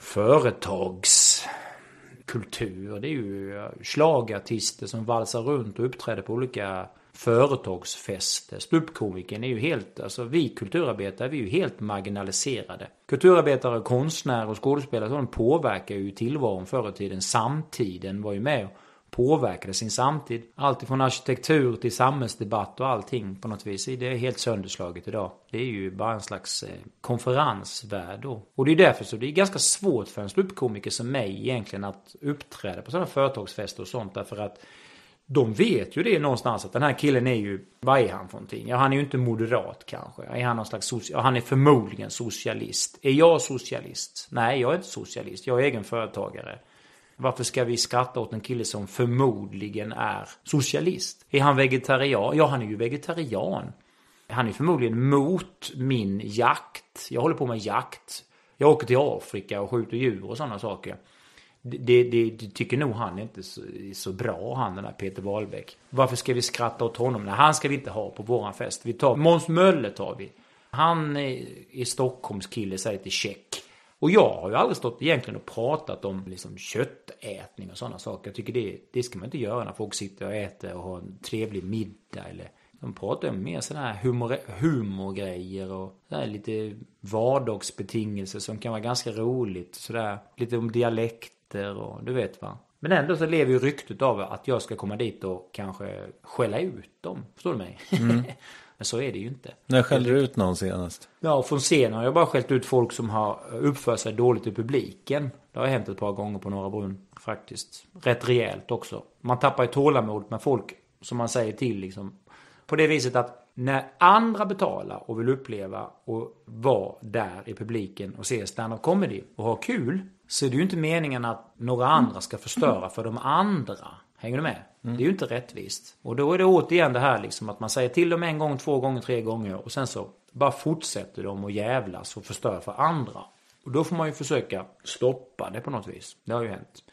[SPEAKER 9] företagskultur. Det är ju slagartister som valsar runt och uppträder på olika företagsfester. Ståuppkomikern är ju helt, alltså vi kulturarbetare, vi är ju helt marginaliserade. Kulturarbetare, konstnärer och skådespelare, så de påverkar ju tillvaron förr i tiden. Samtiden var ju med och påverkade sin samtid. Allt från arkitektur till samhällsdebatt och allting på något vis. Det är helt sönderslaget idag. Det är ju bara en slags konferensvärld då. Och det är därför så det är ganska svårt för en ståuppkomiker som mig egentligen att uppträda på sådana företagsfester och sånt. Därför att de vet ju det någonstans att den här killen är ju, vad är han för någonting? Ja, han är ju inte moderat kanske. Är han någon slags han är förmodligen socialist. Är jag socialist? Nej, jag är inte socialist. Jag är egen företagare. Varför ska vi skratta åt en kille som förmodligen är socialist? Är han vegetarian? Ja, han är ju vegetarian. Han är förmodligen mot min jakt. Jag håller på med jakt. Jag åker till Afrika och skjuter djur och sådana saker. Det tycker nog han inte så bra, han den där Peter Wahlbeck. Varför ska vi skratta åt honom? Nej, han ska vi inte ha på våran fest. Vi tar Måns Möller tar vi. Han är Stockholms kille, säger till check. Och jag har ju aldrig stått egentligen och pratat om liksom köttätning och sådana saker. Jag tycker det ska man inte göra när folk sitter och äter och har en trevlig middag. Eller de pratar om mer sådana här humorgrejer och sådär lite vardagsbetingelser som kan vara ganska roligt. Sådär, lite om dialekter och du vet va. Men ändå så lever ju ryktet av att jag ska komma dit och kanske skälla ut dem. Förstår du mig? Mm. Men så är det ju inte.
[SPEAKER 1] När skällde du ut någon senast?
[SPEAKER 9] Ja, från scenen har jag bara skällt ut folk som har uppfört sig dåligt i publiken. Det har hänt ett par gånger på Norra Brunn faktiskt. Rätt rejält också. Man tappar ju tålamod med folk som man säger till liksom. På det viset att när andra betalar och vill uppleva och vara där i publiken och se stand-up comedy och ha kul, så är det ju inte meningen att några andra ska förstöra för de andra Hänger du med? Det är ju inte rättvist. Och då är det återigen det här liksom att man säger till dem 1 gång, 2 gånger, 3 gånger och sen så bara fortsätter de att jävlas och förstöra för andra. Och då får man ju försöka stoppa det på något vis. Det har ju hänt.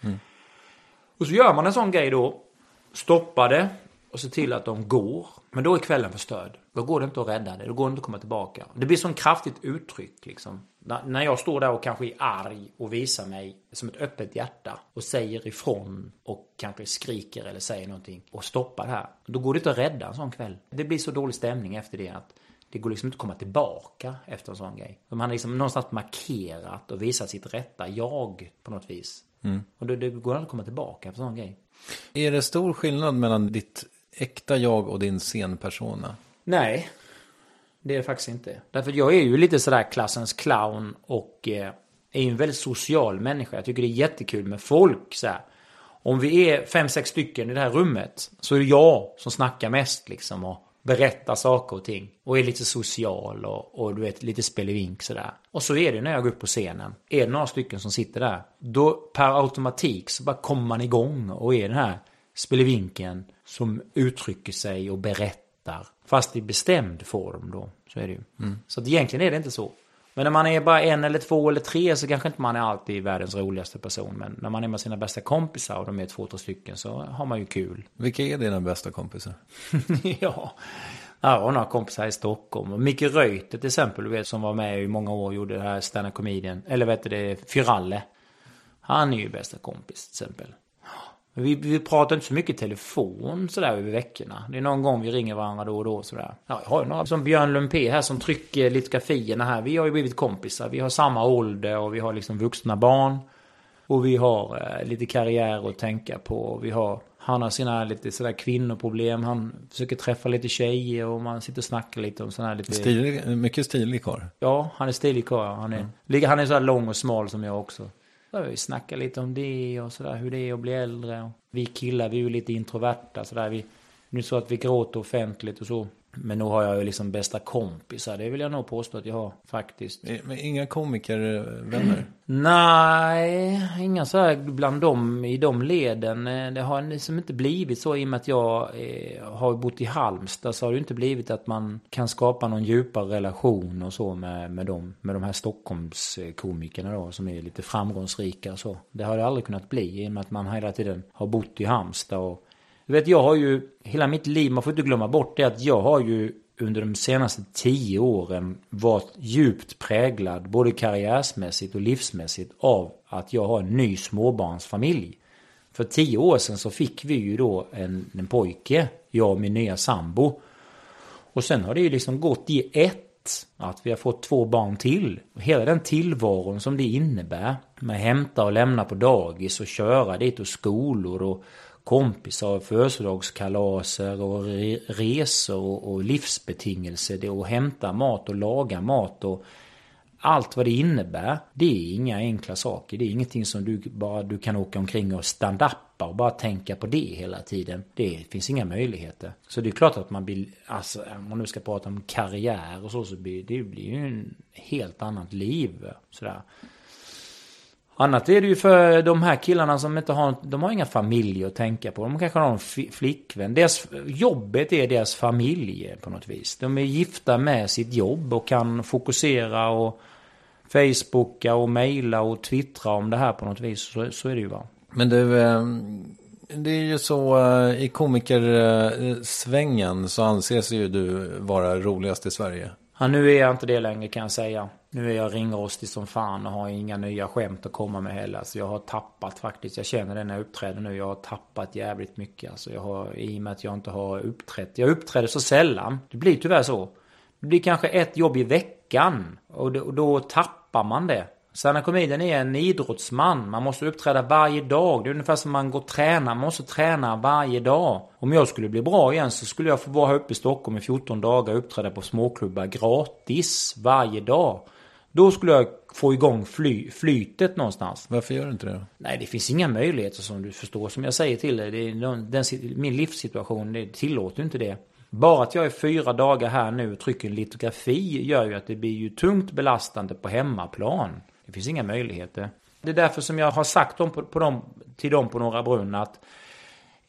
[SPEAKER 9] Och så gör man en sån grej då. Stoppa det och se till att de går. Men då är kvällen förstörd. Då går det inte att rädda det. Då går det inte att komma tillbaka. Det blir sån kraftigt uttryck liksom. När jag står där och kanske är arg och visar mig som ett öppet hjärta och säger ifrån och kanske skriker eller säger någonting och stoppar det här. Då går det inte att rädda en sån kväll. Det blir så dålig stämning efter det att det går liksom inte att komma tillbaka efter en sån grej. Man har liksom någonstans markerat och visat sitt rätta jag på något vis. Och det går inte att komma tillbaka efter en sån grej.
[SPEAKER 1] Är det stor skillnad mellan ditt äkta jag och din scenpersona?
[SPEAKER 9] Nej, det är det faktiskt inte. Därför jag är ju lite sådär klassens clown och är ju en väldigt social människa. Jag tycker det är jättekul med folk så här. Om vi är 5-6 stycken i det här rummet så är det jag som snackar mest liksom och berättar saker och ting. Och är lite social och du vet lite spelevink sådär. Och så är det när jag går upp på scenen. Är det några stycken som sitter där. Då per automatik så bara kommer man igång och är den här spelevinken som uttrycker sig och berättar. Fast i bestämd form då. Så är det ju. Så att egentligen är det inte så. Men när man är bara 1 eller 2 eller 3 så kanske inte man är alltid världens roligaste person. Men när man är med sina bästa kompisar och de är 2-3 stycken så har man ju kul.
[SPEAKER 1] Vilka är dina bästa kompisar?
[SPEAKER 9] Ja, jag har några kompisar i Stockholm. Och Micke Reuter till exempel, du vet, som var med i många år och gjorde det här stand-up comedian. Eller vet du det, Fyralle. Han är ju bästa kompis till exempel. Vi pratar inte så mycket telefon sådär över veckorna. Det är någon gång vi ringer varandra då och då sådär. Ja, jag har ju några som Björn Lumpé här som trycker litografierna här. Vi har ju blivit kompisar. Vi har samma ålder och vi har liksom vuxna barn. Och vi har lite karriär att tänka på. Han har sina lite sådär kvinnoproblem. Han försöker träffa lite tjejer och man sitter och snackar lite om sådana här lite...
[SPEAKER 1] Mycket stilig karl.
[SPEAKER 9] Ja, han är stilig karl. Han är sådär lång och smal som jag också. Vi snackar lite om det och sådär, hur det är att bli äldre. Vi killar, vi är ju lite introverta sådär. Nu så att vi gråter offentligt och så. Men nu har jag ju liksom bästa kompisar. Det vill jag nog påstå att jag har faktiskt.
[SPEAKER 1] Men inga komikervänner?
[SPEAKER 9] Nej, inga så här bland dem i de leden. Det har liksom inte blivit så i och med att jag har bott i Halmstad. Så har det inte blivit att man kan skapa någon djupare relation och så med de här Stockholmskomikerna då, som är lite framgångsrika och så. Det har det aldrig kunnat bli i och med att man hela tiden har bott i Halmstad. Och du vet, jag har ju hela mitt liv, man får inte glömma bort det, att jag har ju under de senaste 10 åren varit djupt präglad både karriärsmässigt och livsmässigt av att jag har en ny småbarnsfamilj. För 10 år sedan så fick vi ju då en pojke, jag och min nya sambo. Och sen har det ju liksom gått i ett att vi har fått 2 barn till. Och hela den tillvaron som det innebär med att hämta och lämna på dagis och köra dit och skolor och kompisar, födelsedagskalaser och resor och livsbetingelser och hämta mat och laga mat och allt vad det innebär. Det är inga enkla saker. Det är ingenting som du kan åka omkring och stand-uppa och bara tänka på det hela tiden. Det finns inga möjligheter. Så det är klart att man blir, alltså om man nu ska prata om karriär och så blir det ju en helt annat liv sådär. Annat är det ju för de här killarna som inte har, de har inga familjer att tänka på. De kanske har en flickvän. Jobbet är deras familj på något vis. De är gifta med sitt jobb och kan fokusera och Facebooka och mejla och twittra om det här på något vis. Så är det ju va.
[SPEAKER 1] Men du, det är ju så i komikersvängen så anses ju du vara roligast i Sverige.
[SPEAKER 9] Ja, nu är jag inte det längre kan jag säga. Nu är jag ringrostig som fan och har inga nya skämt att komma med heller. Så jag har tappat faktiskt, jag känner det när jag uppträder nu. Jag har tappat jävligt mycket. Alltså i och med att jag inte har uppträtt. Jag uppträder så sällan. Det blir tyvärr så. Det blir kanske 1 jobb i veckan. Och då tappar man det. Stand-up comedian är en idrottsman. Man måste uppträda varje dag. Det är ungefär som man går och tränar. Man måste träna varje dag. Om jag skulle bli bra igen så skulle jag få vara uppe i Stockholm i 14 dagar och uppträda på småklubbar gratis varje dag. Då skulle jag få igång flytet någonstans.
[SPEAKER 1] Varför gör du inte det då?
[SPEAKER 9] Nej, det finns inga möjligheter som du förstår. Som jag säger till dig, min livssituation det tillåter inte det. Bara att jag är 4 dagar här nu och trycker en litografi gör ju att det blir ju tungt belastande på hemmaplan. Det finns inga möjligheter. Det är därför som jag har sagt till dem på Norra Brunn att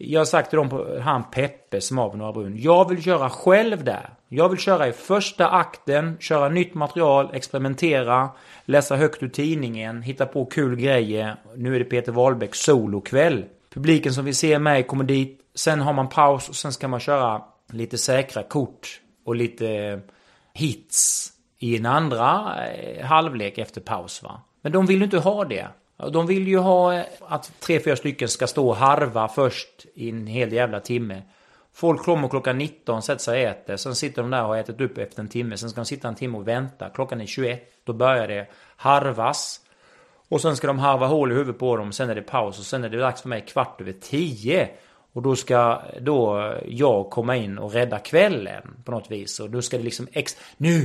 [SPEAKER 9] Jag har sagt till dem på han Peppe som har på Norra Brunn. Jag vill köra själv där. Jag vill köra i första akten, köra nytt material, experimentera, läsa högt ur tidningen, hitta på kul grejer. Nu är det Peter Wahlbeck solokväll. Publiken som vill se mig kommer dit. Sen har man paus och sen ska man köra lite säkra kort och lite hits i en andra halvlek efter paus, va. Men de vill ju inte ha det. De vill ju ha att 3-4 stycken ska stå och harva först i en hel jävla timme. Folk kommer klockan 19, sätter sig och äter. Sen sitter de där och har ätit upp efter en timme. Sen ska de sitta en timme och vänta. Klockan är 21. Då börjar det harvas. Och sen ska de harva hål i huvudet på dem. Sen är det paus. Och sen är det dags för mig 9:15. Och då ska jag komma in och rädda kvällen på något vis. Och då ska det liksom nu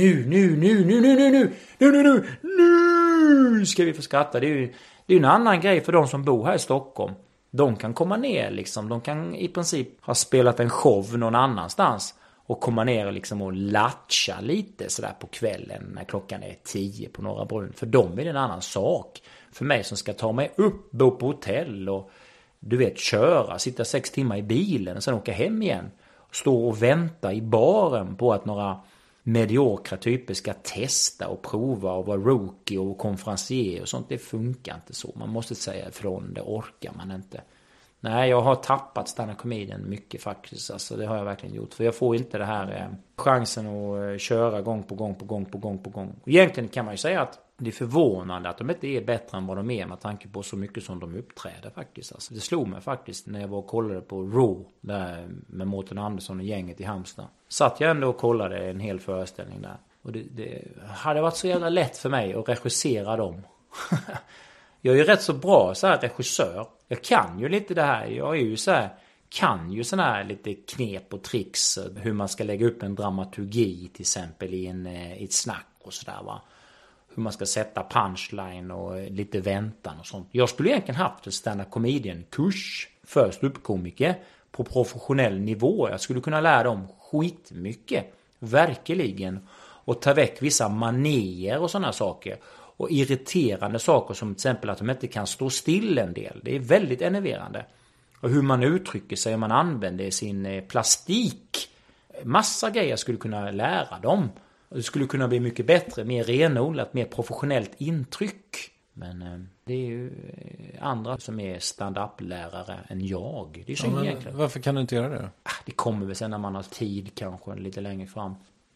[SPEAKER 9] ska vi få skratta. Det är ju en annan grej för de som bor här i Stockholm. De kan komma ner liksom. De kan i princip ha spelat en show någon annanstans. Och komma ner liksom och latcha lite sådär på kvällen när klockan är 10 på Norra Brunn. För dem är det en annan sak. För mig som ska ta mig upp, bo på hotell och du vet köra, sitta 6 timmar i bilen och sen åka hem igen. Stå och vänta i baren på att några mediokra typer ska testa och prova och vara rookie och konferencier och sånt. Det funkar inte så. Man måste säga ifrån, det orkar man inte. Nej, jag har tappat stand-up comedian mycket faktiskt. Alltså, det har jag verkligen gjort. För jag får inte det här chansen att köra gång på gång. Egentligen kan man ju säga att det är förvånande att de inte är bättre än vad de är med tanke på så mycket som de uppträder faktiskt. Alltså, det slog mig faktiskt när jag var och kollade på Raw där med Mårten Andersson och gänget i Halmstad. Satt jag ändå och kollade en hel föreställning där. Och det hade varit så jävla lätt för mig att regissera dem. Jag är ju rätt så bra så här regissör. Jag kan ju lite det här. Jag är ju så här, kan ju såna här lite knep och tricks. Hur man ska lägga upp en dramaturgi till exempel i ett snack och sådär, va. Hur man ska sätta punchline och lite väntan och sånt. Jag skulle egentligen haft en stand-up comedian-kurs för ståuppkomiker på professionell nivå. Jag skulle kunna lära dem skitmycket. Verkligen. Och ta väck vissa manér och sådana saker. Och irriterande saker som till exempel att de inte kan stå still en del. Det är väldigt enerverande. Och hur man uttrycker sig, man använder sin plastik. Massa grejer skulle kunna lära dem. Och det skulle kunna bli mycket bättre, mer renodlat, mer professionellt intryck. Men det är ju andra som är stand-up-lärare än jag. Det är så egentligen.
[SPEAKER 1] Varför kan du inte göra det?
[SPEAKER 9] Det kommer väl sen när man har tid kanske lite längre fram.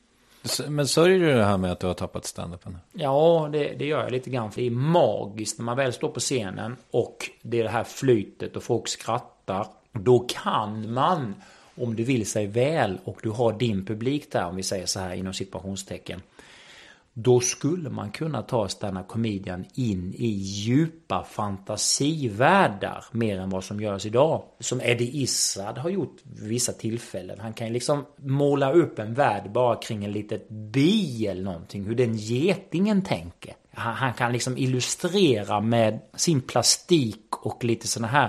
[SPEAKER 1] Men sörjer du det här med att du har tappat stand-upen?
[SPEAKER 9] Ja, det gör jag lite grann. För det är magiskt när man väl står på scenen och det är det här flytet och folk skrattar. Då kan man, om du vill sig väl och du har din publik där, om vi säger så här inom situationstecken, då skulle man kunna ta stand-up comedian in i djupa fantasivärldar mer än vad som görs idag. Som Eddie Izzard har gjort vid vissa tillfällen. Han kan ju liksom måla upp en värld bara kring en litet bi eller någonting. Hur den getingen tänker. Han kan liksom illustrera med sin plastik och lite såna här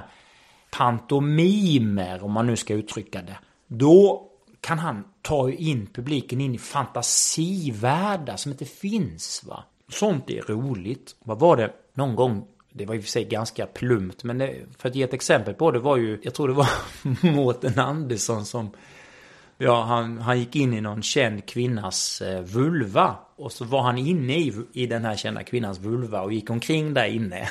[SPEAKER 9] pantomimer, om man nu ska uttrycka det. Då kan han ta in publiken in i fantasivärldar som inte finns, va. Sånt är roligt. Vad var det någon gång? Det var i och för sig ganska plumpt, men för att ge ett exempel på det var ju, jag tror det var Mårten Andersson som, ja, han gick in i någon känd kvinnas vulva. Och så var han inne i den här kända kvinnans vulva och gick omkring där inne.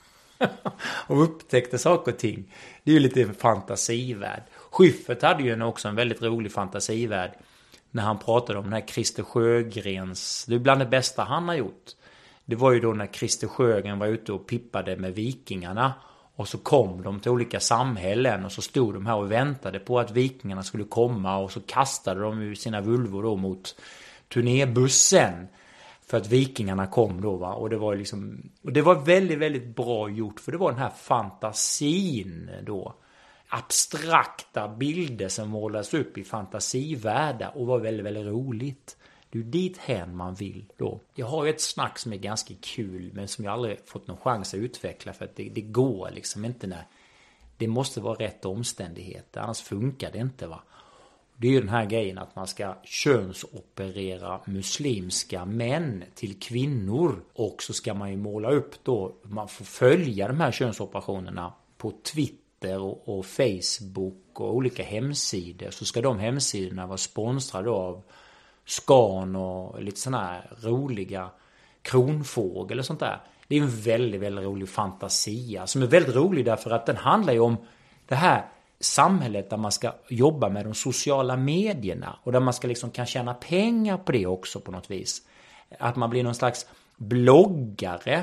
[SPEAKER 9] Och upptäckte saker och ting. Det är ju lite fantasivärld. Schyffert hade ju också en väldigt rolig fantasivärld när han pratade om den här Christer Sjögrens, det är bland det bästa han har gjort. Det var ju då när Christer Sjögren var ute och pippade med vikingarna och så kom de till olika samhällen och så stod de här och väntade på att vikingarna skulle komma och så kastade de ju sina vulvor då mot turnébussen. För att vikingarna kom då, va. Och det var liksom, och det var väldigt, väldigt bra gjort. För det var den här fantasin då. Abstrakta bilder som målas upp i fantasivärldar. Och var väldigt, väldigt roligt. Det är dit hän man vill då. Jag har ju ett snack som är ganska kul. Men som jag aldrig fått någon chans att utveckla. För att det går liksom inte när. Det måste vara rätt omständigheter. Annars funkar det inte, va. Det är ju den här grejen att man ska könsoperera muslimska män till kvinnor. Och så ska man ju måla upp då, man får följa de här könsoperationerna på Twitter Twitter och Facebook och olika hemsidor, så ska de hemsidorna vara sponsrade av Scan och lite sådana här roliga kronfågel och sånt där. Det är en väldigt, väldigt rolig fantasia som är väldigt rolig därför att den handlar ju om det här samhället där man ska jobba med de sociala medierna och där man ska liksom kan tjäna pengar på det också på något vis. Att man blir någon slags bloggare.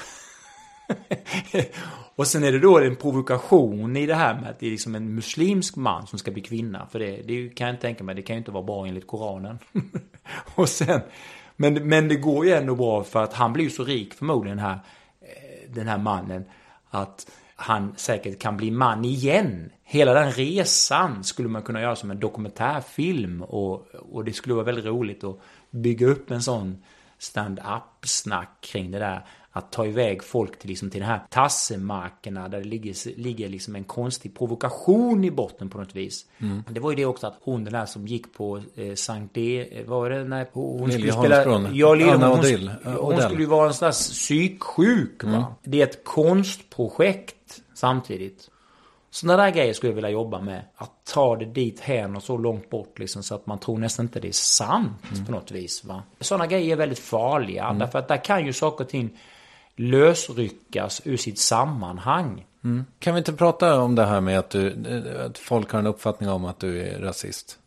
[SPEAKER 9] Och sen är det då en provokation i det här med att det är liksom en muslimsk man som ska bli kvinna. För det kan jag inte tänka mig, det kan ju inte vara bra enligt Koranen. Och sen, men det går ju ändå bra för att han blir ju så rik förmodligen den här mannen att han säkert kan bli man igen. Hela den resan skulle man kunna göra som en dokumentärfilm och det skulle vara väldigt roligt att bygga upp en sån stand-up-snack kring det där. Att ta iväg folk till den här tassemarkerna där det ligger liksom en konstig provokation i botten på något vis. Mm. Det var ju det också att hon den där som gick på Sankt D... Vad var det? När hon skulle spela... Hon skulle ju vara en slags psyksjuk. Va? Det är ett konstprojekt samtidigt. Sådana där grejer skulle jag vilja jobba med. Att ta det dit här och så långt bort liksom, så att man tror nästan inte det är sant på något vis. Va? Sådana grejer är väldigt farliga. Därför att där kan ju saker och ting lösryckas ur sitt sammanhang.
[SPEAKER 1] Mm. Kan vi inte prata om det här med att folk har en uppfattning om att du är rasist?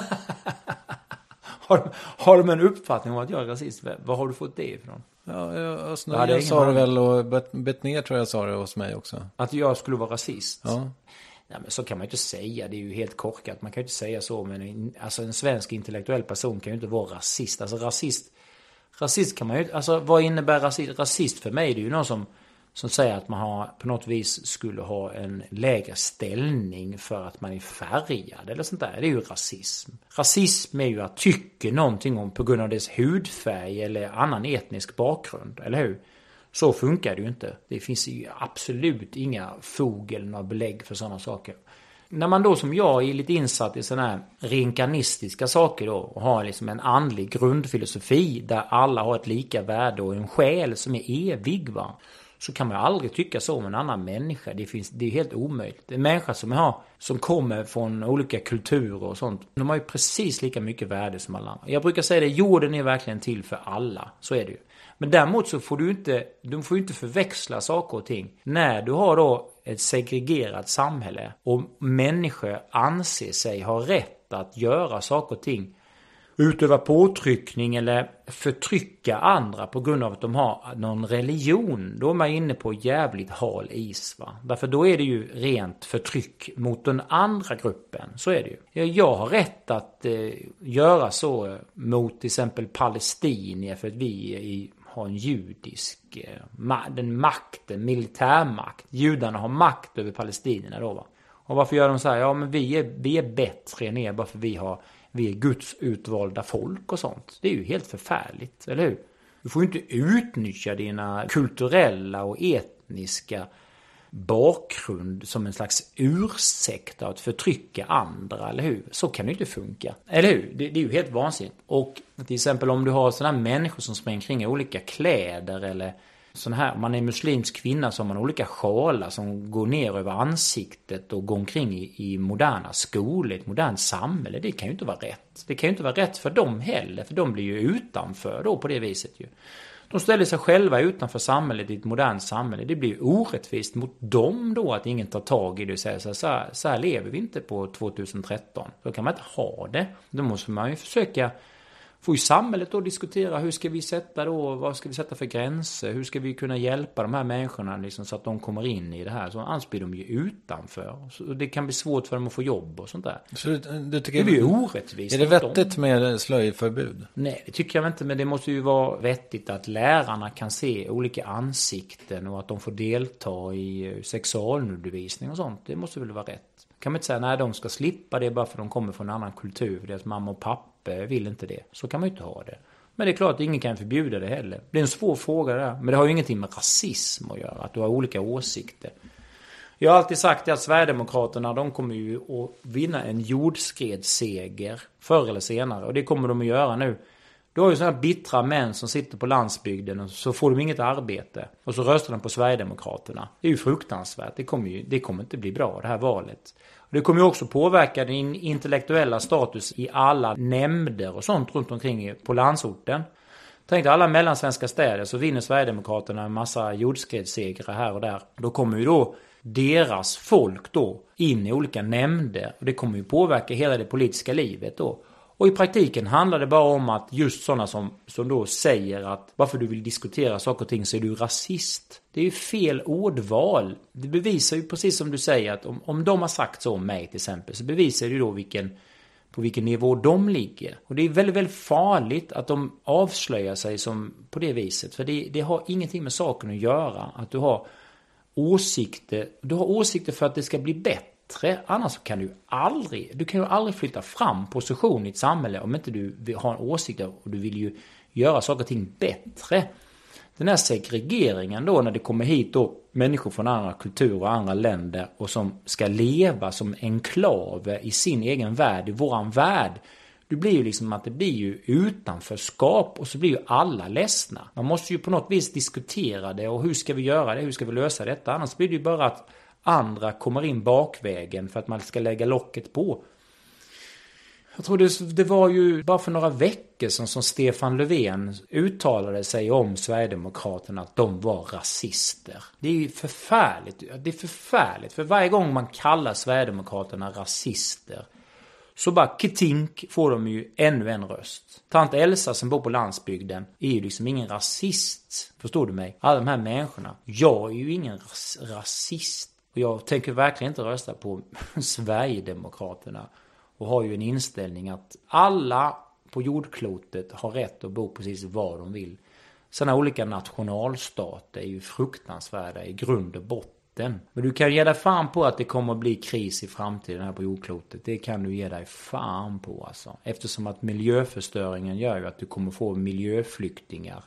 [SPEAKER 9] Har de en uppfattning om att jag är rasist? Vad har du fått det ifrån?
[SPEAKER 1] Ja, jag sa det väl och Bettner tror jag sa det hos mig också.
[SPEAKER 9] Att jag skulle vara rasist?
[SPEAKER 1] Ja.
[SPEAKER 9] Nej, men så kan man ju inte säga, det är ju helt korkat. Man kan ju inte säga så, men alltså en svensk intellektuell person kan ju inte vara rasist. Alltså rasist kan man ju, alltså vad innebär rasist? Rasist för mig, det är ju någon som säger att man har, på något vis skulle ha en lägre ställning för att man är färgad eller sånt där. Det är ju rasism. Rasism är ju att tycka någonting om på grund av dess hudfärg eller annan etnisk bakgrund, eller hur? Så funkar det ju inte. Det finns ju absolut inga fog eller några belägg för sådana saker. När man då som jag är lite insatt i sådana här reinkarnistiska saker då och har liksom en andlig grundfilosofi där alla har ett lika värde och en själ som är evig, va? Så kan man aldrig tycka så om en annan människa. Det är helt omöjligt. En människa som kommer från olika kulturer och sånt, de har ju precis lika mycket värde som alla andra. Jag brukar säga det, jorden är verkligen till för alla. Så är det ju. Men däremot så får du inte förväxla saker och ting. När du har då ett segregerat samhälle och människor anser sig ha rätt att göra saker och ting, utöva påtryckning eller förtrycka andra på grund av att de har någon religion, då är man inne på jävligt hal is, va? Därför då är det ju rent förtryck mot den andra gruppen, så är det ju. Jag har rätt att göra så mot till exempel palestinier för att vi har en judisk den militärmakt. Judarna har makt över palestinierna då, va? Och varför gör de så här? Ja, men vi är bättre än er bara för vi är Guds utvalda folk och sånt. Det är ju helt förfärligt, eller hur? Du får ju inte utnyttja dina kulturella och etniska bakgrund som en slags ursäkt att förtrycka andra, eller hur? Så kan det ju inte funka, eller hur? Det är ju helt vansinnigt. Och till exempel om du har sådana här människor som springer kring i olika kläder eller sån här, man är muslimsk kvinna så har man olika sjalar som går ner över ansiktet och går omkring i moderna skolor, ett modernt samhälle. Det kan ju inte vara rätt. Det kan ju inte vara rätt för dem heller, för de blir ju utanför då på det viset ju. De ställer sig själva utanför samhället i ett modernt samhälle. Det blir orättvist mot dem då att ingen tar tag i det och säger så här lever vi inte på 2013. Då kan man inte ha det. Då måste man ju försöka få i samhället då diskutera hur ska vi sätta då, vad ska vi sätta för gränser, hur ska vi kunna hjälpa de här människorna liksom, så att de kommer in i det här. Så annars blir de ju utanför. Så det kan bli svårt för dem att få jobb och sånt där.
[SPEAKER 1] Så du tycker
[SPEAKER 9] det blir ju orättvist.
[SPEAKER 1] Är det vettigt med slöjförbud?
[SPEAKER 9] Nej, det tycker jag inte, men det måste ju vara vettigt att lärarna kan se olika ansikten och att de får delta i sexualundervisning och sånt. Det måste väl vara rätt. Kan man inte säga nej, de ska slippa det bara för de kommer från en annan kultur. Deras mamma och pappa vill inte det. Så kan man ju inte ha det. Men det är klart att ingen kan förbjuda det heller. Det är en svår fråga där. Men det har ju ingenting med rasism att göra. Att du har olika åsikter. Jag har alltid sagt att Sverigedemokraterna, de kommer ju att vinna en jordskredsseger förr eller senare. Och det kommer de att göra nu. Du har ju sådana bittra män som sitter på landsbygden och så får de inget arbete. Och så röstar de på Sverigedemokraterna. Det är ju fruktansvärt. Det kommer inte bli bra det här valet. Och det kommer ju också påverka din intellektuella status i alla nämnder och sånt runt omkring på landsorten. Tänk dig alla mellansvenska städer så vinner Sverigedemokraterna en massa jordskredssegrar här och där. Då kommer ju då deras folk då in i olika nämnder. Och det kommer ju påverka hela det politiska livet då. Och i praktiken handlar det bara om att just sådana som då säger att varför du vill diskutera saker och ting så är du rasist. Det är ju fel ordval. Det bevisar ju precis som du säger att om de har sagt så om mig till exempel så bevisar det ju då på vilken nivå de ligger. Och det är väldigt, väldigt farligt att de avslöjar sig som på det viset. För det har ingenting med saken att göra. Att du har åsikter för att det ska bli bättre. Annars kan du kan ju aldrig flytta fram position i ett samhälle om inte du har en åsikt och du vill ju göra saker och ting bättre. Den här segregeringen då när det kommer hit då människor från andra kulturer och andra länder och som ska leva som enklaver i sin egen värld, i våran värld. Det blir ju liksom att det blir ju utanförskap och så blir ju alla ledsna. Man måste ju på något vis diskutera det och hur ska vi göra det, hur ska vi lösa detta? Annars blir det ju bara att andra kommer in bakvägen för att man ska lägga locket på. Jag tror det var ju bara för några veckor som Stefan Löfven uttalade sig om Sverigedemokraterna att de var rasister. Det är ju förfärligt. Det är förfärligt. För varje gång man kallar Sverigedemokraterna rasister så bara kitink får de ju ännu en röst. Tant Elsa som bor på landsbygden är ju liksom ingen rasist. Förstår du mig? Alla de här människorna. Jag är ju ingen rasist. Och jag tänker verkligen inte rösta på Sverigedemokraterna. Och har ju en inställning att alla på jordklotet har rätt att bo precis var de vill. Sådana olika nationalstater är ju fruktansvärda i grund och botten. Men du kan ge dig fan på att det kommer att bli kris i framtiden här på jordklotet. Det kan du ge dig fan på alltså. Eftersom att miljöförstöringen gör ju att du kommer få miljöflyktingar.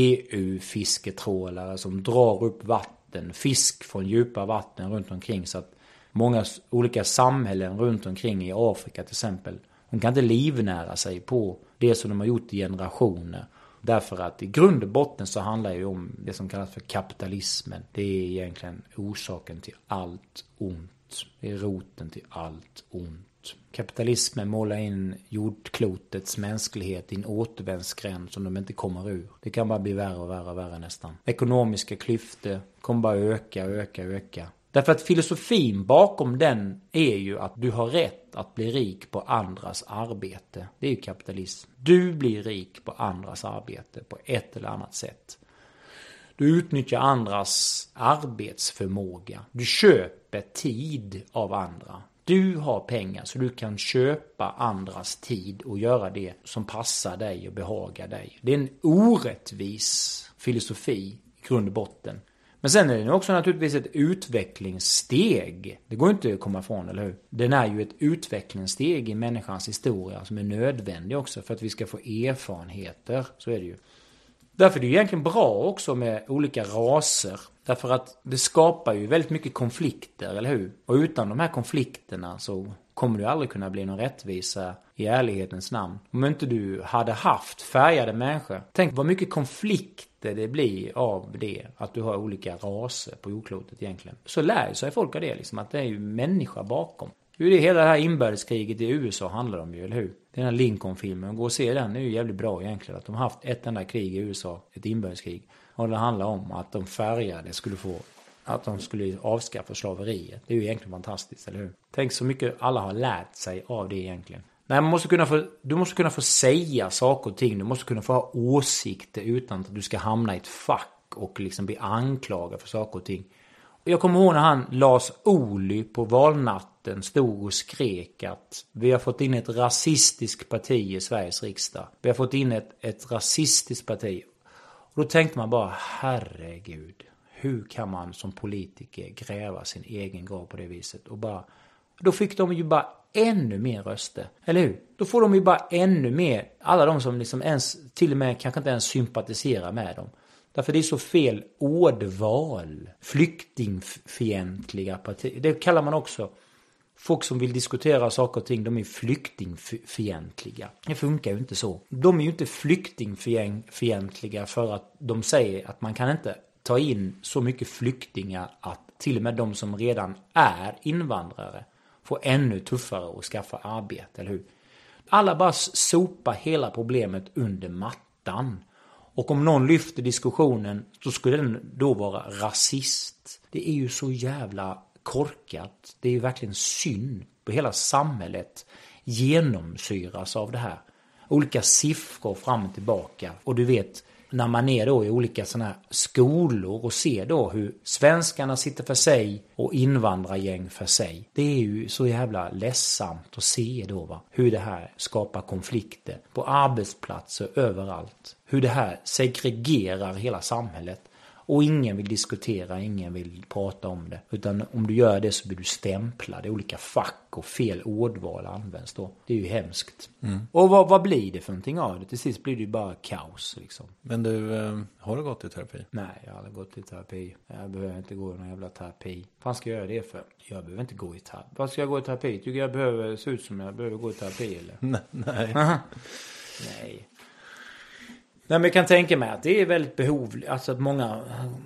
[SPEAKER 9] EU-fisketrålare som drar upp fisk från djupa vatten runt omkring så att många olika samhällen runt omkring i Afrika till exempel, de kan inte livnära sig på det som de har gjort i generationer. Därför att i grund och botten så handlar det om det som kallas för kapitalismen. Det är egentligen orsaken till allt ont. Det är roten till allt ont. Kapitalismen målar in jordklotets mänsklighet i en återvändsgränd som de inte kommer ur. Det kan bara bli värre och värre och värre nästan. Ekonomiska klyftor kommer bara öka. Därför att filosofin bakom den är ju att du har rätt att bli rik på andras arbete. Det är ju kapitalism. Du blir rik på andras arbete på ett eller annat sätt. Du utnyttjar andras arbetsförmåga. Du köper tid av andra. Du har pengar så du kan köpa andras tid och göra det som passar dig och behagar dig. Det är en orättvis filosofi i grund och botten. Men sen är det också naturligtvis ett utvecklingssteg. Det går inte att komma ifrån, eller hur? Den är ju ett utvecklingssteg i människans historia som är nödvändig också för att vi ska få erfarenheter. Så är det ju. Därför är det egentligen bra också med olika raser. Därför att det skapar ju väldigt mycket konflikter, eller hur? Och utan de här konflikterna så kommer det aldrig kunna bli någon rättvisa i ärlighetens namn. Om inte du hade haft färgade människor. Tänk vad mycket konflikter det blir av det. Att du har olika raser på jordklotet egentligen. Så lär sig folk av det liksom. Att det är ju människa bakom. Hur det hela det här inbördeskriget i USA handlar om ju, eller hur? Den här Lincoln-filmen, gå och se den, är ju jävligt bra egentligen. Att de har haft ett enda krig i USA, ett inbördeskrig. Och det handlar om att de färgade att de skulle avskaffa slaveriet. Det är ju egentligen fantastiskt, eller hur? Tänk så mycket alla har lärt sig av det egentligen. Nej, du måste kunna få säga saker och ting. Du måste kunna få ha åsikter utan att du ska hamna i ett fack och liksom bli anklagad för saker och ting. Jag kommer ihåg när han Lars Ohly på valnatten stod och skrek att vi har fått in ett rasistiskt parti i Sveriges riksdag. Vi har fått in ett rasistiskt parti. Och då tänkte man bara, herregud, hur kan man som politiker gräva sin egen grav på det viset? Och då fick de ju bara ännu mer röster, eller hur? Då får de ju bara ännu mer, alla de som liksom ens, till och med kanske inte ens sympatiserar med dem. Därför det är så fel ordval. Flyktingfientliga partier. Det kallar man också Folk som vill diskutera saker och ting, de är flyktingfientliga. Det funkar ju inte så. De är ju inte flyktingfientliga för att de säger att man kan inte ta in så mycket flyktingar att till och med de som redan är invandrare får ännu tuffare att skaffa arbete, eller hur? Alla bara sopar hela problemet under mattan. Och om någon lyfter diskussionen så skulle den då vara rasist. Det är ju så jävla korkat. Det är ju verkligen synd på hela samhället genomsyras av det här. Olika siffror fram och tillbaka. Och du vet, när man är då i olika sådana här skolor och ser då hur svenskarna sitter för sig och invandrargäng för sig. Det är ju så jävla ledsamt att se då, va? Hur det här skapar konflikter på arbetsplatser överallt. Hur det här segregerar hela samhället. Och ingen vill diskutera, ingen vill prata om det. Utan om du gör det så blir du stämplad. Det är olika fack och fel ordval används då. Det är ju hemskt. Och vad blir det för någonting av det? Till sist blir det ju bara kaos liksom.
[SPEAKER 1] Men du, har du gått i terapi?
[SPEAKER 9] Nej, jag har aldrig gått i terapi. Jag behöver inte gå i någon jävla terapi. Vad ska jag göra det för? Jag behöver inte gå i terapi. Vad ska jag gå i terapi? Tycker jag behöver se ut som jag behöver gå i terapi eller?
[SPEAKER 1] Nej.
[SPEAKER 9] Nej. Nej, men jag kan tänka mig att det är väldigt behövligt. Alltså att många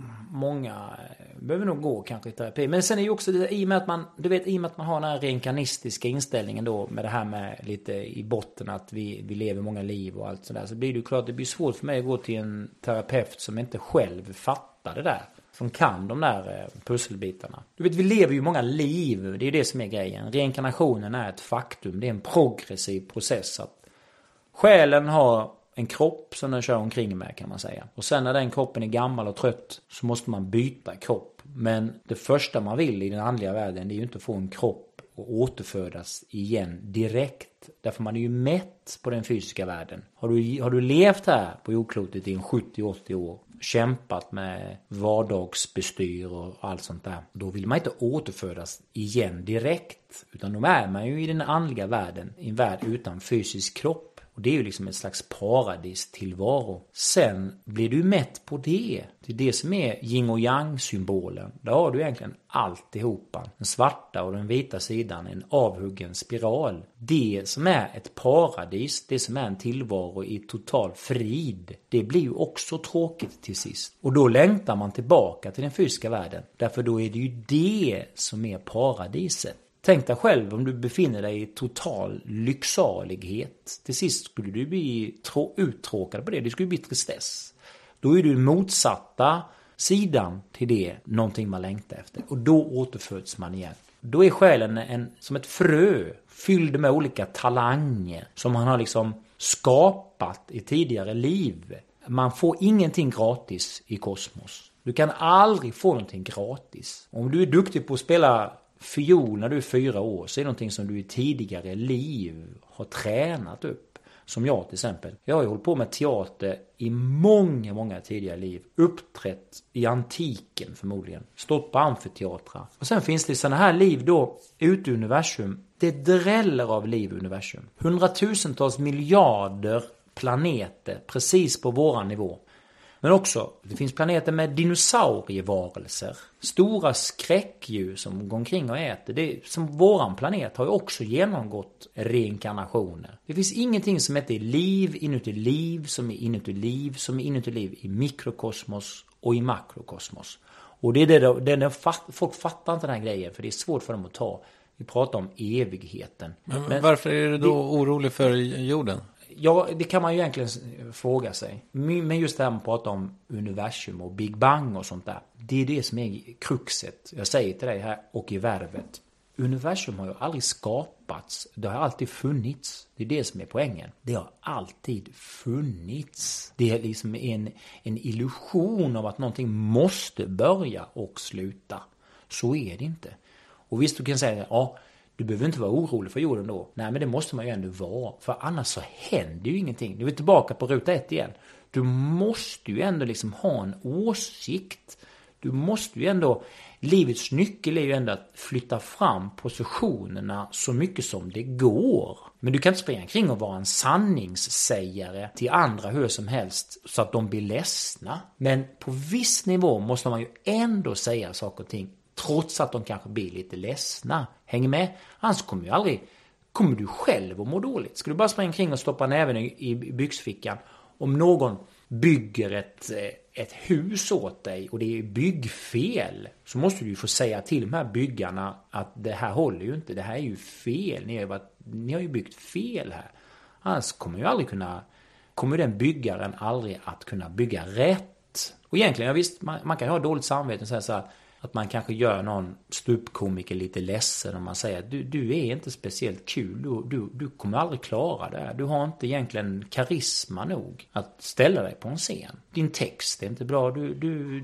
[SPEAKER 9] behöver nog gå kanske i terapi. Men sen är ju också det, i och med att man, du vet, i och med att man har den här reinkarnistiska inställningen då, med det här med lite i botten att vi lever många liv och allt sådär, så blir det ju klart, det blir svårt för mig att gå till en terapeut som inte själv fattar det där. Som kan de där pusselbitarna. Du vet, vi lever ju många liv. Det är ju det som är grejen. Reinkarnationen är ett faktum. Det är en progressiv process. Att själen har en kropp som den kör omkring med, kan man säga. Och sen när den kroppen är gammal och trött så måste man byta kropp. Men det första man vill i den andliga världen, det är ju inte att få en kropp och återfödas igen direkt. Därför man är ju mätt på den fysiska världen. Har du levt här på jordklotet i 70-80 år, kämpat med vardagsbestyr och allt sånt där, då vill man inte återfödas igen direkt. Utan då är man ju i den andliga världen, i en värld utan fysisk kropp. Och det är ju liksom ett slags paradistillvaro. Sen blir du mätt på det. Det är det som är yin och yang-symbolen. Där har du egentligen alltihopa. Den svarta och den vita sidan, en avhuggen spiral. Det som är ett paradis, det som är en tillvaro i total frid, det blir ju också tråkigt till sist. Och då längtar man tillbaka till den fysiska världen. Därför då är det ju det som är paradiset. Tänk dig själv om du befinner dig i total lycksalighet. Till sist skulle du bli uttråkad på det. Det skulle bli tristess. Då är du motsatta sidan till det, någonting man längtar efter. Och då återföds man igen. Då är själen som ett frö fylld med olika talanger som man har liksom skapat i tidigare liv. Man får ingenting gratis i kosmos. Du kan aldrig få någonting gratis. Om du är duktig på att spela fiol när du är 4 år, så är det någonting som du i tidigare liv har tränat upp. Som jag till exempel. Jag har ju hållit på med teater i många tidigare liv. Uppträtt i antiken förmodligen. Stått på amfiteatrar. Och sen finns det sådana här liv då ute i universum. Det dräller av liv i universum. 100-tusentals miljarder planeter precis på våran nivå. Men också, det finns planeter med dinosaurievarelser. Stora skräckdjur som går omkring och äter. Det, som våran planet har ju också genomgått reinkarnationer. Det finns ingenting som heter liv inuti liv, som är inuti liv, som är inuti liv i mikrokosmos och i makrokosmos. Och det är det folk fattar inte den här grejen, för det är svårt för dem att ta. Vi pratar om evigheten.
[SPEAKER 1] Men varför är du då orolig för jorden?
[SPEAKER 9] Ja, det kan man ju egentligen fråga sig. Men just det här man pratar om universum och Big Bang och sånt där. Det är det som är kruxet. Jag säger till dig här och i vervet. Universum har ju aldrig skapats. Det har alltid funnits. Det är det som är poängen. Det har alltid funnits. Det är liksom en illusion av att någonting måste börja och sluta. Så är det inte. Och visst, du kan säga, ja, du behöver inte vara orolig för jorden då. Nej, men det måste man ju ändå vara. För annars så händer ju ingenting. Nu är vi tillbaka på ruta 1 igen. Du måste ju ändå liksom ha en åsikt. Du måste ju ändå... Livets nyckel är ju ändå att flytta fram positionerna så mycket som det går. Men du kan inte springa kring och vara en sanningssägare till andra hur som helst så att de blir ledsna. Men på viss nivå måste man ju ändå säga saker och ting Trots att de kanske blir lite ledsna. Häng med. Annars kommer du själv att må dåligt. Ska du bara springa kring och stoppa näven i byxfickan? Om någon bygger ett hus åt dig och det är byggfel, så måste du ju få säga till de här byggarna att det här håller ju inte, det här är ju fel, ni har ju byggt fel här. Annars kommer den byggaren aldrig att kunna bygga rätt. Och egentligen, visst, man kan ha dåligt samvete och säga så här, att man kanske gör någon ståuppkomiker lite ledsen om man säger att du är inte speciellt kul, du kommer aldrig klara det här. Du har inte egentligen karisma nog att ställa dig på en scen. Din text är inte bra, du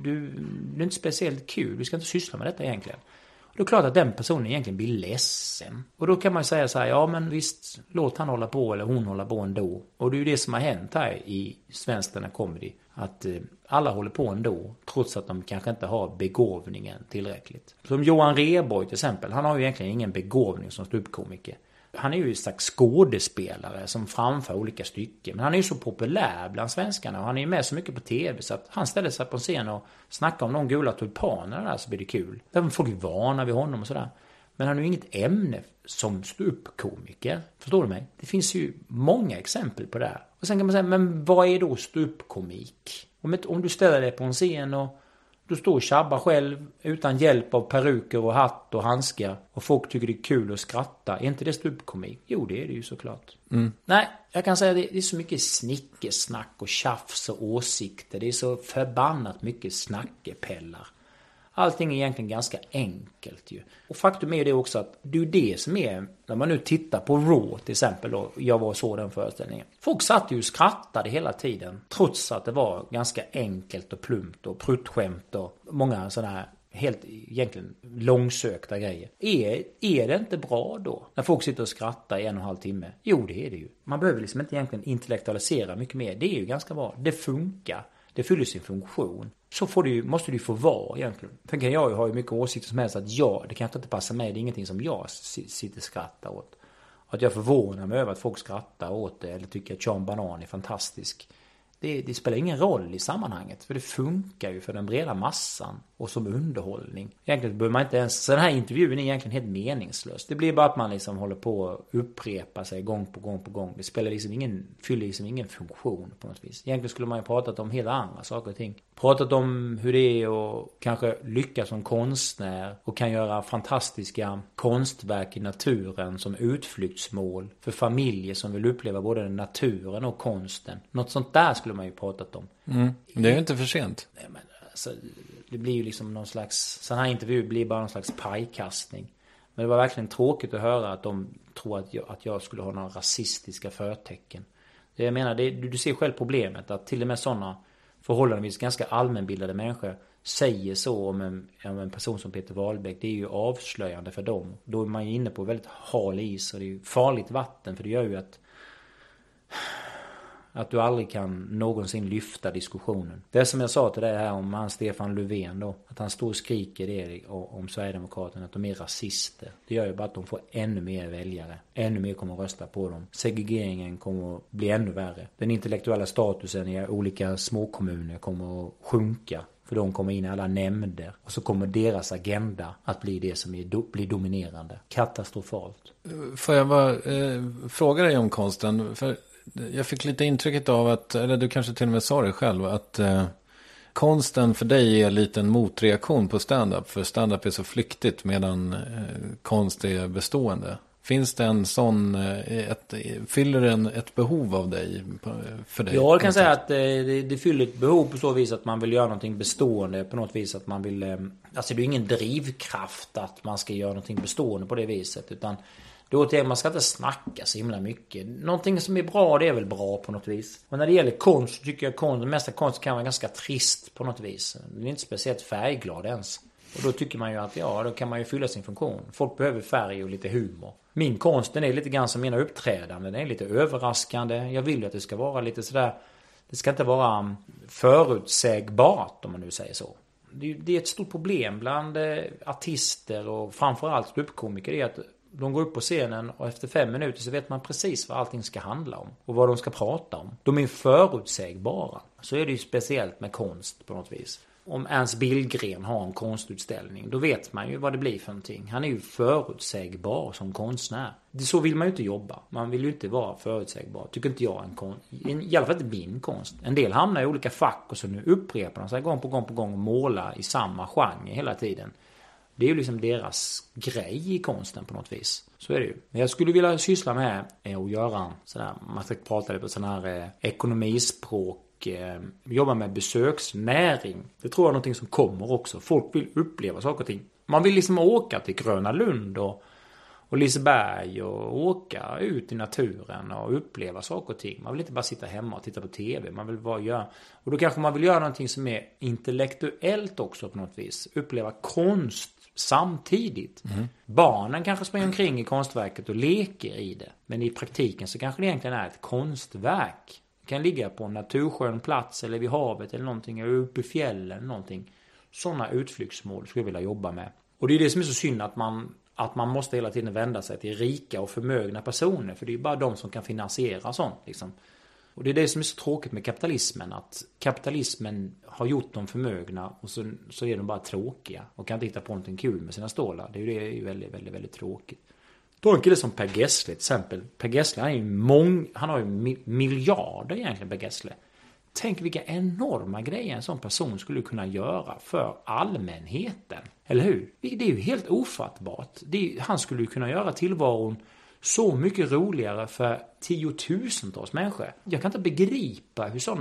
[SPEAKER 9] är inte speciellt kul, du ska inte syssla med detta egentligen. Och då är det klart att den personen egentligen blir ledsen. Och då kan man säga så här, ja men visst, låt han hålla på eller hon hålla på ändå. Och det är ju det som har hänt här i svensk comedy. Att alla håller på ändå, trots att de kanske inte har begåvningen tillräckligt. Som Johan Rheborg till exempel, han har ju egentligen ingen begåvning som ståuppkomiker. Han är ju en slags skådespelare som framför olika stycken. Men han är ju så populär bland svenskarna och han är ju med så mycket på tv så att han ställer sig på scen och snackar om de gula tulpanerna där, så blir det kul. Därför folk är vana vid honom och sådär. Men han har ju inget ämne som ståuppkomiker. Förstår du mig? Det finns ju många exempel på det här. Och sen kan man säga, men vad är då ståuppkomik? Om du ställer dig på en scen och du står och tjabbar själv utan hjälp av peruker och hatt och handskar och folk tycker det är kul att skratta. Är inte det ståuppkomik? Jo, det är det ju såklart. Nej, jag kan säga att det är så mycket snickesnack och tjafs och åsikter. Det är så förbannat mycket snackepellar. Allting är egentligen ganska enkelt ju. Och faktum är ju det också att det är det som är, när man nu tittar på Raw till exempel då, jag var så den föreställningen. Folk satt ju och skrattade hela tiden, trots att det var ganska enkelt och plumpt och pruttskämt och många sådana här helt egentligen långsökta grejer. Är det inte bra då? När folk sitter och skrattar i 1,5 timme? Jo, det är det ju. Man behöver liksom inte egentligen intellektualisera mycket mer. Det är ju ganska bra. Det funkar. Det fyller sin funktion. Så måste det ju få vara egentligen. Tänker jag har ju mycket åsikter som helst att det kan inte passa mig. Det är ingenting som jag sitter och skrattar åt. Att jag förvånar mig över att folk skrattar åt det eller tycker att Sean Banan är fantastisk. Det spelar ingen roll i sammanhanget. För det funkar ju för den breda massan och som underhållning. Egentligen behöver man inte ens... Så den här intervjun är egentligen helt meningslös. Det blir bara att man liksom håller på att upprepa sig gång på gång. Det spelar liksom fyller liksom ingen funktion på något vis. Egentligen skulle man ju pratat om helt andra saker och ting. Pratat om hur det är att kanske lyckas som konstnär och kan göra fantastiska konstverk i naturen som utflyktsmål för familjer som vill uppleva både naturen och konsten. Något sånt där skulle man ju pratat om.
[SPEAKER 1] Det är ju inte för sent.
[SPEAKER 9] Nej, men alltså, det blir ju liksom någon slags... Sån här intervju blir bara någon slags pajkastning. Men det var verkligen tråkigt att höra att de tror att jag skulle ha några rasistiska förtecken. Jag menar, du ser själv problemet att till och med sådana förhållandevis ganska allmänbildade människor säger så om en person som Peter Wahlbeck. Det är ju avslöjande för dem. Då är man ju inne på väldigt hal is och det är ju farligt vatten, för det gör ju att du aldrig kan någonsin lyfta diskussionen. Det är som jag sa till dig här om han Stefan Löfven då, att han står och skriker det om Sverigedemokraterna, att de är rasister. Det gör ju bara att de får ännu mer väljare. Ännu mer kommer att rösta på dem. Segregeringen kommer att bli ännu värre. Den intellektuella statusen i olika småkommuner kommer att sjunka. För de kommer in i alla nämnder. Och så kommer deras agenda att bli det som blir dominerande. Katastrofalt.
[SPEAKER 1] Får jag bara fråga dig om konsten? För jag fick lite intrycket av att, eller du kanske till och med sa det själv, att konsten för dig är lite en motreaktion på stand-up. För stand-up är så flyktigt medan konst är bestående. Finns det en sån, fyller den ett behov av dig, för dig?
[SPEAKER 9] Jag kan säga att det fyller ett behov på så vis att man vill göra någonting bestående. På något vis att man vill, alltså det är ingen drivkraft att man ska göra någonting bestående på det viset. Utan man ska inte snacka så himla mycket. Någonting som är bra, det är väl bra på något vis. Och när det gäller konst tycker jag den mesta konst kan vara ganska trist på något vis. Den är inte speciellt färgglad ens. Och då tycker man ju att då kan man ju fylla sin funktion. Folk behöver färg och lite humor. Min konst, den är lite grann som mina uppträdanden. Den är lite överraskande. Jag vill att det ska vara lite sådär. Det ska inte vara förutsägbart, om man nu säger så. Det är ett stort problem bland artister och framförallt ståuppkomiker, är att de går upp på scenen och efter 5 minuter så vet man precis vad allting ska handla om. Och vad de ska prata om. De är förutsägbara. Så är det ju speciellt med konst på något vis. om Ernst Billgren har en konstutställning, då vet man ju vad det blir för någonting. Han är ju förutsägbar som konstnär. Så vill man ju inte jobba. Man vill ju inte vara förutsägbar. Tycker inte jag i alla fall inte min konst. En del hamnar i olika fack och så nu upprepar de sig gång på gång och målar i samma genre hela tiden. Det är ju liksom deras grej i konsten på något vis. Så är det ju. Men jag skulle vilja syssla med att göra sådär, man ska prata lite på sån här ekonomispråk, jobba med besöksnäring. Det tror jag är någonting som kommer också. Folk vill uppleva saker och ting. Man vill liksom åka till Gröna Lund och Liseberg och åka ut i naturen och uppleva saker och ting. Man vill inte bara sitta hemma och titta på tv. Man vill bara göra, och då kanske man vill göra någonting som är intellektuellt också på något vis. Uppleva konst samtidigt. Barnen kanske springer omkring i konstverket och leker i det. Men i praktiken så kanske det egentligen är ett konstverk. Det kan ligga på en naturskön plats eller vid havet eller någonting, eller uppe i fjällen eller någonting. Sådana utflyktsmål skulle jag vilja jobba med. Och det är det som är så synd, att man måste hela tiden vända sig till rika och förmögna personer. För det är bara de som kan finansiera sånt liksom. Och det är det som är så tråkigt med kapitalismen. Att kapitalismen har gjort dem förmögna och så är de bara tråkiga. Och kan inte hitta på någonting kul med sina stålar. Det är ju väldigt, väldigt, väldigt tråkigt. Då är en kille som Per Gessle till exempel. Per Gessle han har ju miljarder egentligen, Per Gessle. Tänk vilka enorma grejer en sån person skulle kunna göra för allmänheten. Eller hur? Det är ju helt ofattbart. Han skulle ju kunna göra tillvaron så mycket roligare för tiotusentals människor. Jag kan inte begripa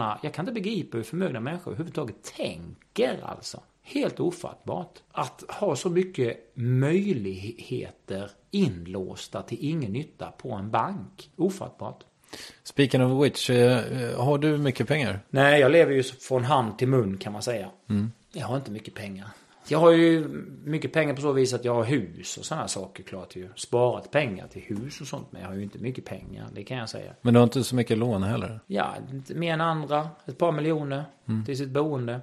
[SPEAKER 9] hur förmögna människor överhuvudtaget tänker alltså. Helt ofattbart. Att ha så mycket möjligheter inlåsta till ingen nytta på en bank. Ofattbart.
[SPEAKER 1] Speaking of which, har du mycket pengar?
[SPEAKER 9] Nej, jag lever ju från hand till mun kan man säga. Jag har inte mycket pengar. Jag har ju mycket pengar på så vis att jag har hus och sådana saker, klart ju. Sparat pengar till hus och sånt, men jag har ju inte mycket pengar, det kan jag säga.
[SPEAKER 1] Men du har inte så mycket lån heller?
[SPEAKER 9] Ja, inte mer än andra. Ett par miljoner till sitt boende.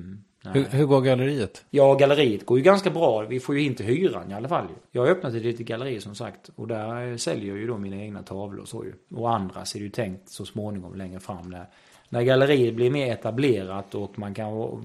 [SPEAKER 1] Hur går galleriet?
[SPEAKER 9] Ja, galleriet går ju ganska bra. Vi får ju inte hyran i alla fall. Jag har öppnat ett litet galleri som sagt. Och där säljer jag ju då mina egna tavlor och så ju. Och andra ser det ju tänkt så småningom längre fram när galleriet blir mer etablerat och man kan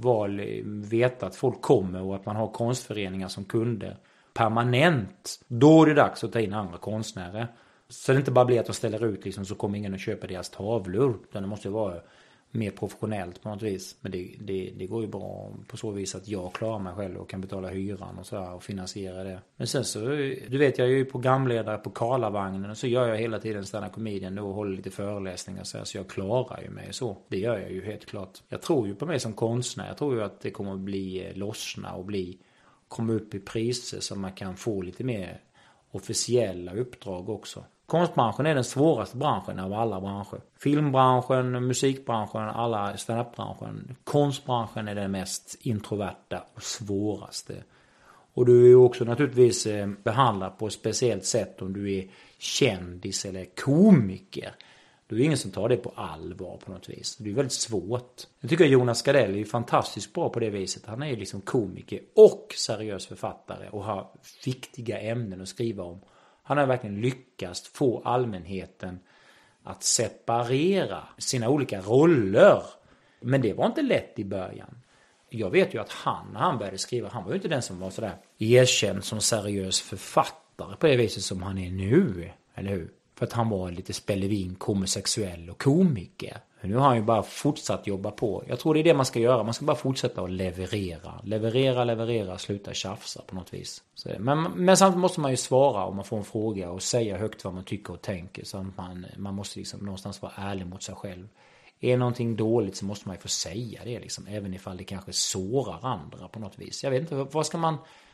[SPEAKER 9] veta att folk kommer och att man har konstföreningar som kunder permanent. Då är det dags att ta in andra konstnärer. Så det inte bara blir att de ställer ut liksom, så kommer ingen att köpa deras tavlor. Utan det måste ju vara mer professionellt på något vis. Men det går ju bra på så vis att jag klarar mig själv och kan betala hyran och sådär och finansiera det. Men sen så, du vet, jag är ju programledare på Karlavagnen och så gör jag hela tiden stand-up comedian och håller lite föreläsningar så jag klarar ju mig så. Det gör jag ju helt klart. Jag tror ju på mig som konstnär. Jag tror ju att det kommer att bli lossna och komma upp i priser så man kan få lite mer officiella uppdrag också. Konstbranschen är den svåraste branschen av alla branscher. Filmbranschen, musikbranschen, alla stand-up-branschen. Konstbranschen är den mest introverta och svåraste. Och du är ju också naturligtvis behandlad på ett speciellt sätt om du är kändis eller komiker. Då är det ingen som tar det på allvar på något vis. Det är väldigt svårt. Jag tycker att Jonas Gardell är fantastiskt bra på det viset. Han är ju liksom komiker och seriös författare och har viktiga ämnen att skriva om. Han har verkligen lyckats få allmänheten att separera sina olika roller. Men det var inte lätt i början. Jag vet ju att när han började skriva, han var ju inte den som var sådär erkänd som seriös författare på det viset som han är nu, eller hur? För att han var lite spelevin, homosexuell och komiker. Men nu har han ju bara fortsatt jobba på. Jag tror det är det man ska göra. Man ska bara fortsätta att leverera. Leverera, sluta tjafsa på något vis. Så, men samtidigt måste man ju svara om man får en fråga och säga högt vad man tycker och tänker. Så att man måste liksom någonstans vara ärlig mot sig själv. Är någonting dåligt så måste man ju få säga det liksom. Även ifall det kanske sårar andra på något vis. Jag vet inte, vad ska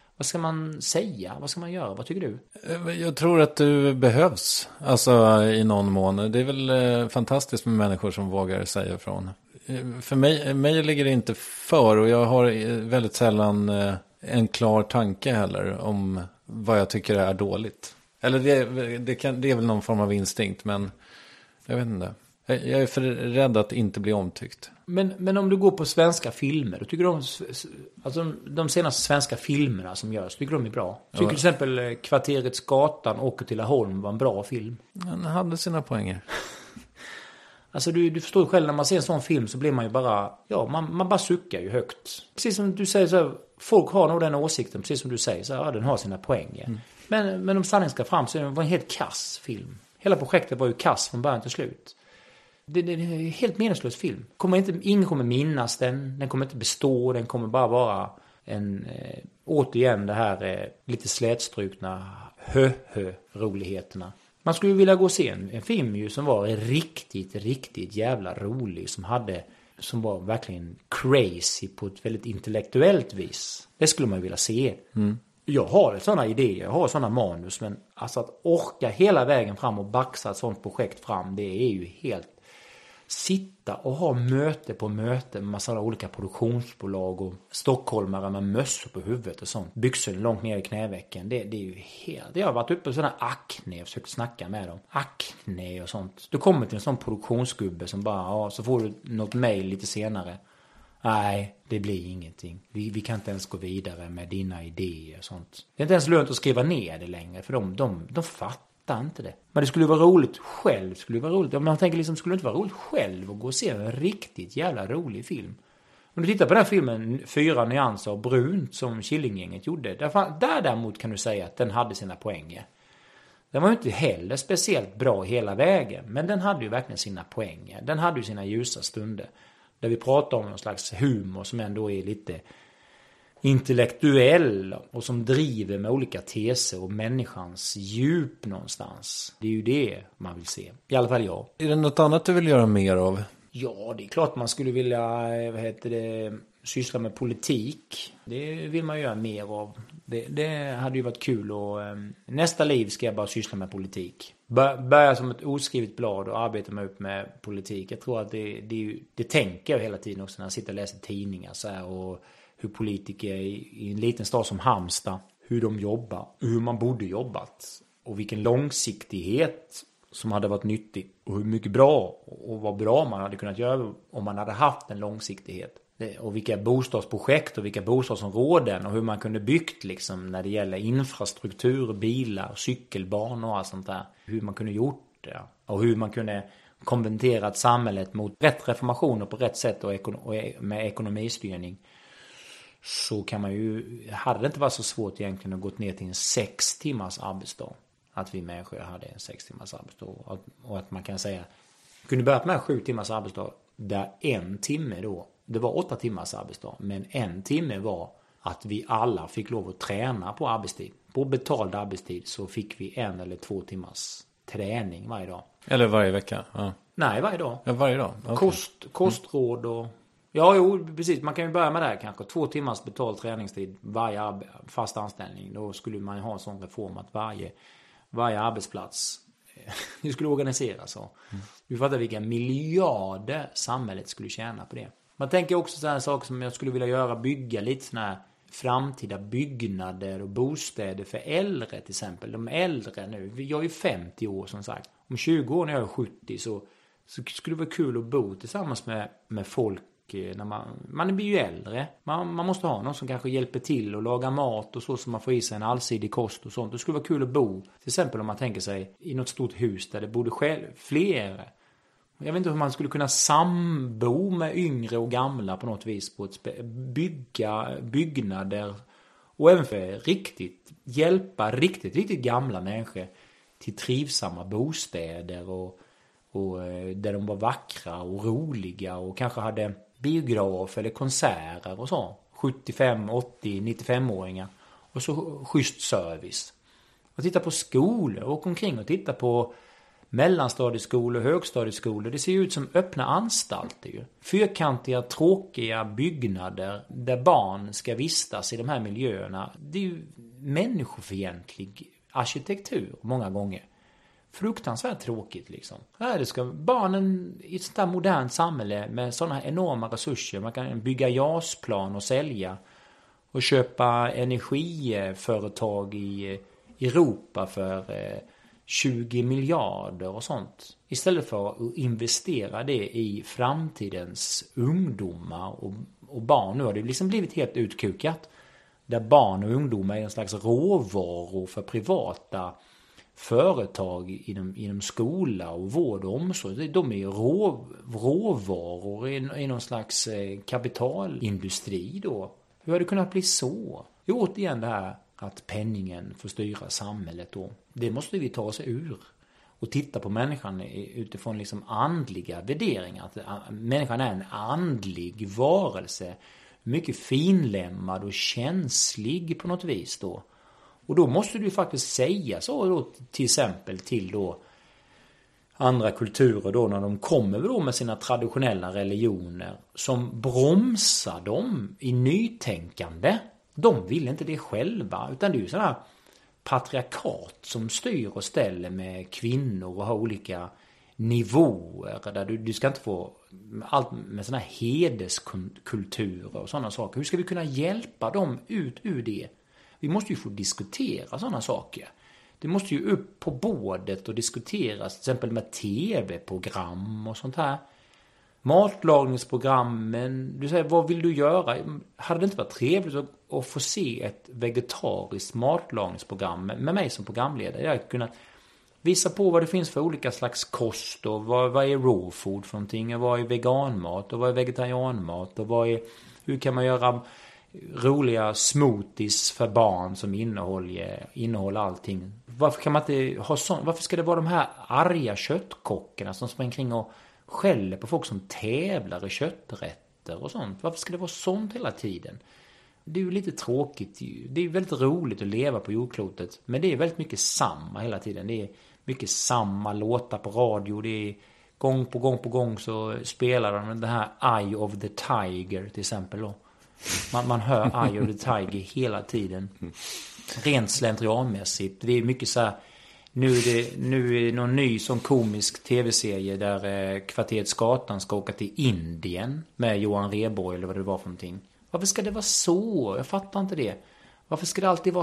[SPEAKER 9] man säga? Vad ska man göra? Vad tycker du?
[SPEAKER 1] Jag tror att du behövs. Alltså i någon mån. Det är väl fantastiskt med människor som vågar säga ifrån. För mig ligger det inte för. Och jag har väldigt sällan en klar tanke heller om vad jag tycker är dåligt. Eller det är väl någon form av instinkt. Men jag vet inte. Jag är för rädd att inte bli omtyckt.
[SPEAKER 9] Men om du går på svenska filmer, då tycker du alltså de senaste svenska filmerna som görs, tycker de är bra? Tycker till exempel Kvarterets Gatan åker till Laholm var en bra film?
[SPEAKER 1] Han hade sina poänger.
[SPEAKER 9] Alltså du förstår själv, när man ser en sån film så blir man ju bara, man bara suckar ju högt. Precis som du säger så här, folk har nog den åsikten, precis som du säger så här, den har sina poänger. Men om sanningen ska fram så var det en helt kass film. Hela projektet var ju kass från början till slut. Det är en helt meningslös film. Ingen kommer minnas den kommer inte bestå, den kommer bara vara återigen det här lite slätstrukna roligheterna. Man skulle vilja gå och se en film ju som var riktigt jävla rolig, som var verkligen crazy på ett väldigt intellektuellt vis. Det skulle man vilja se. Jag har sådana idéer, jag har sådana manus, men alltså att orka hela vägen fram och baxa ett sådant projekt fram, det är ju helt... Sitta och ha möte på möte med massa olika produktionsbolag och stockholmare med mössor på huvudet och sånt. Byxor långt ner i knävecken. Det är ju helt... Jag har varit uppe på sådana Acne och försökt snacka med dem. Acne och sånt. Du kommer till en sån produktionsgubbe som bara, så får du något mejl lite senare. Nej, det blir ingenting. Vi kan inte ens gå vidare med dina idéer och sånt. Det är inte ens lönt att skriva ner det längre, för de fattar inte det. Men det skulle vara roligt själv. Om man tänker liksom, skulle det inte vara roligt själv att gå och se en riktigt jävla rolig film? Om du tittar på den här filmen 4 nyanser av brunt som Killinggänget gjorde, där däremot kan du säga att den hade sina poänger. Den var ju inte heller speciellt bra hela vägen, men den hade ju verkligen sina poänger. Den hade ju sina ljusa stunder. Där vi pratar om någon slags humor som ändå är lite intellektuell och som driver med olika teser och människans djup någonstans. Det är ju det man vill se. I alla fall jag.
[SPEAKER 6] Är det något annat du vill göra mer av?
[SPEAKER 9] Ja, det är klart man skulle vilja syssla med politik. Det vill man göra mer av. Det hade ju varit kul, och nästa liv ska jag bara syssla med politik. Börja som ett oskrivet blad och arbeta mig upp med politik. Jag tror att det tänker jag hela tiden också när jag sitter och läser tidningar så här, och hur politiker i en liten stad som Halmstad, hur de jobbar, hur man borde jobbat och vilken långsiktighet som hade varit nyttig och hur mycket bra och vad bra man hade kunnat göra om man hade haft en långsiktighet. Och vilka bostadsprojekt och vilka bostadsområden och hur man kunde byggt liksom när det gäller infrastruktur, bilar, cykelbanor och allt sånt där. Hur man kunde gjort det och hur man kunde konverterat samhället mot rätt reformationer på rätt sätt och med ekonomistyrning. Så kan man ju, hade det inte varit så svårt egentligen att gå ner till en 6 timmars arbetsdag. Att vi människor hade en 6 timmars arbetsdag. Och att man kan säga, kunde börja med 7 timmars arbetsdag där 1 timme då, det var 8 timmars arbetsdag, men 1 timme var att vi alla fick lov att träna på arbetstid. På betald arbetstid så fick vi 1 eller 2 timmars träning varje dag.
[SPEAKER 6] Eller varje vecka? Ja.
[SPEAKER 9] Nej, varje dag.
[SPEAKER 6] Ja, varje dag. Okay.
[SPEAKER 9] Kostråd och... Ja, jo, precis. Man kan ju börja med det här kanske. 2 timmars betald träningstid varje fast anställning. Då skulle man ha en sån reform att varje arbetsplats det skulle organiseras så. Vi fattar vilka miljarder samhället skulle tjäna på det. Man tänker också sådana saker som jag skulle vilja göra, bygga lite sådana här framtida byggnader och bostäder för äldre till exempel. De äldre nu, jag är 50 år som sagt. Om 20 år när jag är 70 så skulle det vara kul att bo tillsammans med folk när man blir ju äldre. Man måste ha någon som kanske hjälper till och laga mat och så man får i sig en allsidig kost och sånt. Det skulle vara kul att bo, till exempel om man tänker sig i något stort hus där det bodde flera. Jag vet inte hur man skulle kunna sambo med yngre och gamla på något vis på ett bygga byggnader och även för hjälpa riktigt gamla människor till trivsamma bostäder och där de var vackra och roliga och kanske hade biograf eller konserter och så. 75, 80, 95-åringar. Och så schysst service. Och titta på skolor och omkring och titta på mellanstadieskolor, högstadieskolor. Det ser ju ut som öppna anstalter ju. Fyrkantiga, tråkiga byggnader där barn ska vistas i de här miljöerna. Det är ju människofientlig arkitektur många gånger. Fruktansvärt tråkigt liksom. Här ska barnen i ett sånt här modernt samhälle med sådana här enorma resurser. Man kan bygga jasplan och sälja och köpa energiföretag i Europa för 20 miljarder och sånt. Istället för att investera det i framtidens ungdomar och barn. Nu har det liksom blivit helt utkukat. Där barn och ungdomar är en slags råvaror för privata företag inom skola och vård och omsorg. De är ju råvaror i någon slags kapitalindustri då. Hur har det kunnat bli så? Jo, återigen det här att penningen får styra samhället då. Det måste vi ta oss ur. Och titta på människan utifrån liksom andliga värderingar. Att människan är en andlig varelse. Mycket finlämmad och känslig på något vis då. Och då måste du faktiskt säga så då, till exempel till då andra kulturer då, när de kommer då med sina traditionella religioner som bromsar dem i nytänkande. De vill inte det själva, utan det är ju sådana här patriarkat som styr och ställer med kvinnor och har olika nivåer där du ska inte få allt med sådana här hederskulturer och sådana saker. Hur ska vi kunna hjälpa dem ut ur det? Vi måste ju få diskutera sådana saker. Det måste ju upp på bordet och diskuteras till exempel med tv-program och sånt här. Matlagningsprogrammen, du säger vad vill du göra? Hade det inte varit trevligt att få se ett vegetariskt matlagningsprogram med mig som programledare? Jag hade kunnat visa på vad det finns för olika slags kost och vad är raw food för någonting, och vad är veganmat och vad är vegetarianmat och hur kan man göra roliga smoothies för barn som innehåller allting. Varför kan man inte ha sånt? Varför ska det vara de här arga köttkockarna som springer kring och skäller på folk som tävlar i kötträtter och sånt? Varför ska det vara sånt hela tiden? Det är ju lite tråkigt. Det är väldigt roligt att leva på jordklotet, men det är väldigt mycket samma hela tiden. Det är mycket samma låtar på radio. Det är gång på gång så spelar de den här Eye of the Tiger till exempel då. Man hör Eye of the Tiger hela tiden. Rent slentrianmässigt. Det är mycket så här. Nu är det någon ny som komisk tv-serie där Kvarteret Skatan ska åka till Indien med Johan Rheborg eller vad det var för någonting. Varför ska det vara så? Jag fattar inte det. Varför ska det alltid vara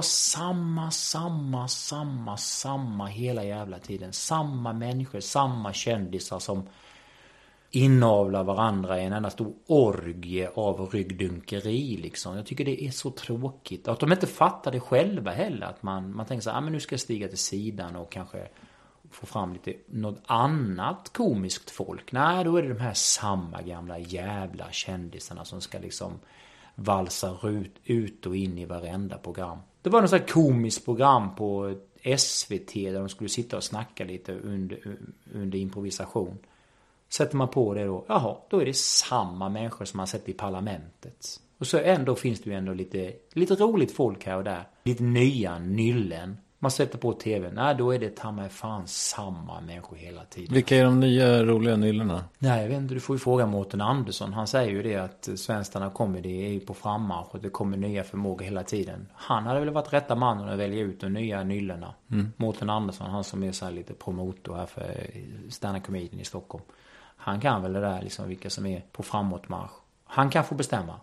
[SPEAKER 9] samma hela jävla tiden? Samma människor, samma kändisar som inavlar varandra i en enda stor orgie av ryggdunkeri liksom. Jag tycker det är så tråkigt. Att de inte fattar det själva heller. Att man tänker så här, men nu ska jag stiga till sidan och kanske få fram lite något annat komiskt folk. Nej, då är det de här samma gamla jävla kändisarna som ska liksom valsa ut och in i varenda program. Det var något sånt här komiskt program på SVT där de skulle sitta och snacka lite under improvisation. Sätter man på det då, då är det samma människor som man sett i parlamentet. Och så ändå finns det ju ändå lite roligt folk här och där. Lite nya nyllen. Man sätter på tv, då är det ta mig fan samma människor hela tiden.
[SPEAKER 6] Vilka är de nya roliga nyllorna?
[SPEAKER 9] Nej, jag vet inte, du får ju fråga Mårten Andersson. Han säger ju det att svenskarna comedy är ju på frammarsch och det kommer nya förmågor hela tiden. Han hade väl varit rätta mannen att välja ut de nya nyllorna. Mårten Andersson, han som är så här lite promotor här för stand-up comedian i Stockholm. Han kan väl det där liksom, vilka som är på framåtmarsch. Han kan få bestämma.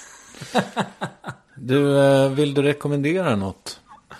[SPEAKER 6] Vill du rekommendera något?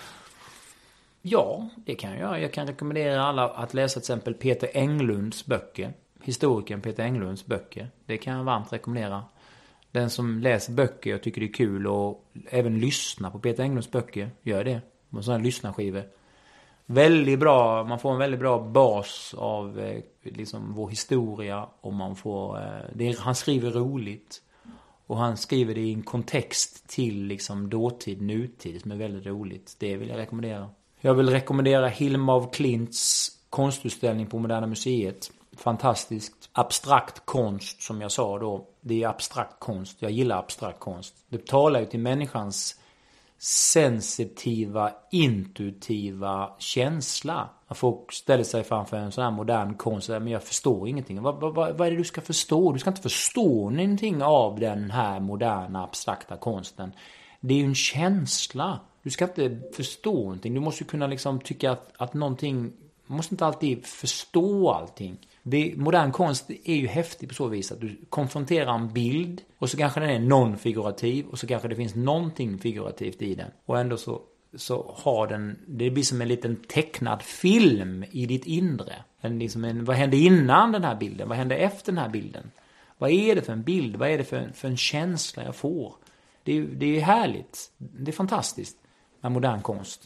[SPEAKER 9] Ja, det kan jag göra. Jag kan rekommendera alla att läsa till exempel Peter Englunds böcker. Historikern Peter Englunds böcker. Det kan jag varmt rekommendera. Den som läser böcker och tycker det är kul och även lyssna på Peter Englunds böcker, gör det. Med sådana lyssnarskivor. Väldigt bra, man får en väldigt bra bas av liksom vår historia, och man får han skriver roligt och han skriver det i en kontext till liksom dåtid, nutid som är väldigt roligt. Det vill jag rekommendera. Jag vill rekommendera Hilma af Klints konstutställning på Moderna Museet. Fantastiskt. Abstrakt konst, som jag sa då. Det är abstrakt konst. Jag gillar abstrakt konst. Det talar ju till människans sensitiva, intuitiva känsla. Att folk ställer sig framför en sån här modern konst, men jag förstår ingenting. Vad är det du ska förstå? Du ska inte förstå någonting av den här moderna abstrakta konsten. Det är ju en känsla. Du ska inte förstå någonting. Du måste ju kunna liksom tycka att någonting, måste inte alltid förstå allting. Modern konst är ju häftig på så vis att du konfronterar en bild och så kanske den är non-figurativ och så kanske det finns någonting figurativt i den. Och ändå så har den, det blir som en liten tecknad film i ditt inre. Vad hände innan den här bilden? Vad hände efter den här bilden? Vad är det för en bild? Vad är det för en känsla jag får? Det är härligt. Det är fantastiskt med modern konst.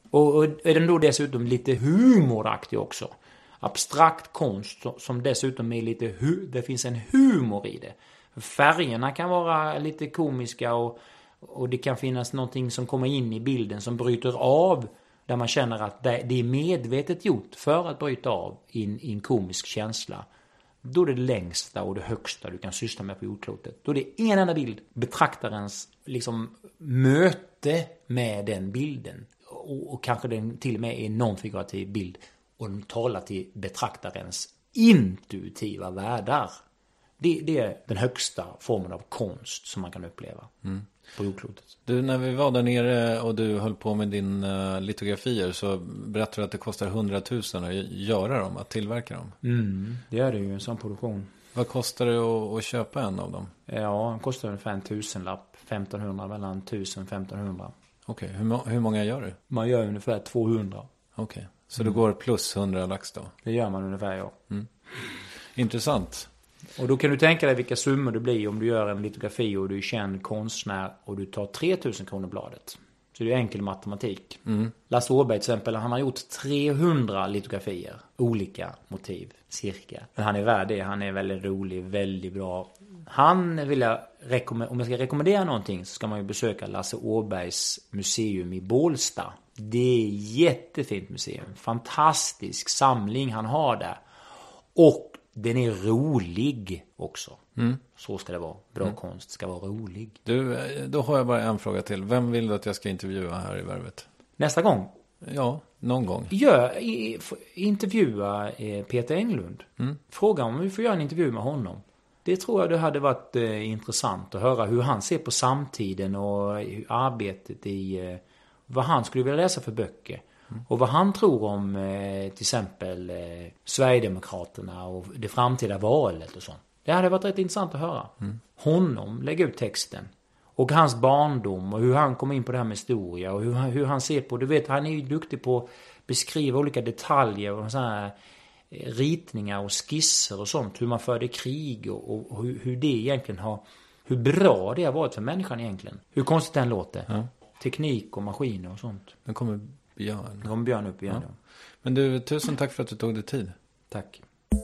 [SPEAKER 9] Och är den då dessutom lite humoraktig också. Abstrakt konst som dessutom är lite... Det finns en humor i det. Färgerna kan vara lite komiska och det kan finnas någonting som kommer in i bilden som bryter av. Där man känner att det är medvetet gjort för att bryta av i en komisk känsla. Då är det längsta och det högsta du kan syssla med på jordklotet. Då är det en enda bild. Betraktarens liksom möte med den bilden. Och kanske den till och med är en non-figurativ bild. Och den talar till betraktarens intuitiva världar. Det är den högsta formen av konst som man kan uppleva på jordklotet.
[SPEAKER 6] Du, när vi var där nere och du höll på med din litografier så berättade du att det kostar 100 000 att göra dem, att tillverka dem.
[SPEAKER 9] Det är det ju en sån produktion.
[SPEAKER 6] Vad kostar det att köpa en av dem?
[SPEAKER 9] Ja, det kostar ungefär en tusenlapp. 1500, mellan 1000 och 1500.
[SPEAKER 6] Okej, hur många gör du?
[SPEAKER 9] Man gör ungefär 200.
[SPEAKER 6] Okej, så det går plus 100 lax då?
[SPEAKER 9] Det gör man ungefär, ja.
[SPEAKER 6] Intressant.
[SPEAKER 9] Och då kan du tänka dig vilka summor det blir om du gör en litografi och du är känd konstnär och du tar 3000 kronor bladet. Så det är enkel matematik. Lasse Åberg till exempel, han har gjort 300 litografier. Olika motiv, cirka. Men han är värd det, han är väldigt rolig, väldigt bra. Han vill jag om jag ska rekommendera någonting så ska man ju besöka Lasse Åbergs museum i Bålsta. Det är jättefint museum. Fantastisk samling han har där. Och den är rolig också. Så ska det vara. Bra konst ska vara rolig.
[SPEAKER 6] Du, då har jag bara en fråga till. Vem vill du att jag ska intervjua här i Värvet?
[SPEAKER 9] Nästa gång?
[SPEAKER 6] Ja, någon gång.
[SPEAKER 9] Intervjua Peter Englund. Fråga om vi får göra en intervju med honom. Det tror jag det hade varit intressant att höra hur han ser på samtiden och arbetet i vad han skulle vilja läsa för böcker. Och vad han tror om till exempel Sverigedemokraterna och det framtida valet och sånt. Det hade varit rätt intressant att höra. Honom lägga ut texten. Och hans barndom och hur han kom in på det här med historia. Och hur han ser på, du vet, han är ju duktig på att beskriva olika detaljer och sådana här ritningar och skisser och sånt. Hur man förde krig och hur det egentligen har, hur bra det har varit för människan egentligen. Hur konstigt den låter. Ja. Teknik och maskiner och sånt.
[SPEAKER 6] Den kommer Björn.
[SPEAKER 9] Den kommer Björn upp igen.
[SPEAKER 6] Ja. Men du, tusen tack för att du tog dig tid.
[SPEAKER 9] Tack.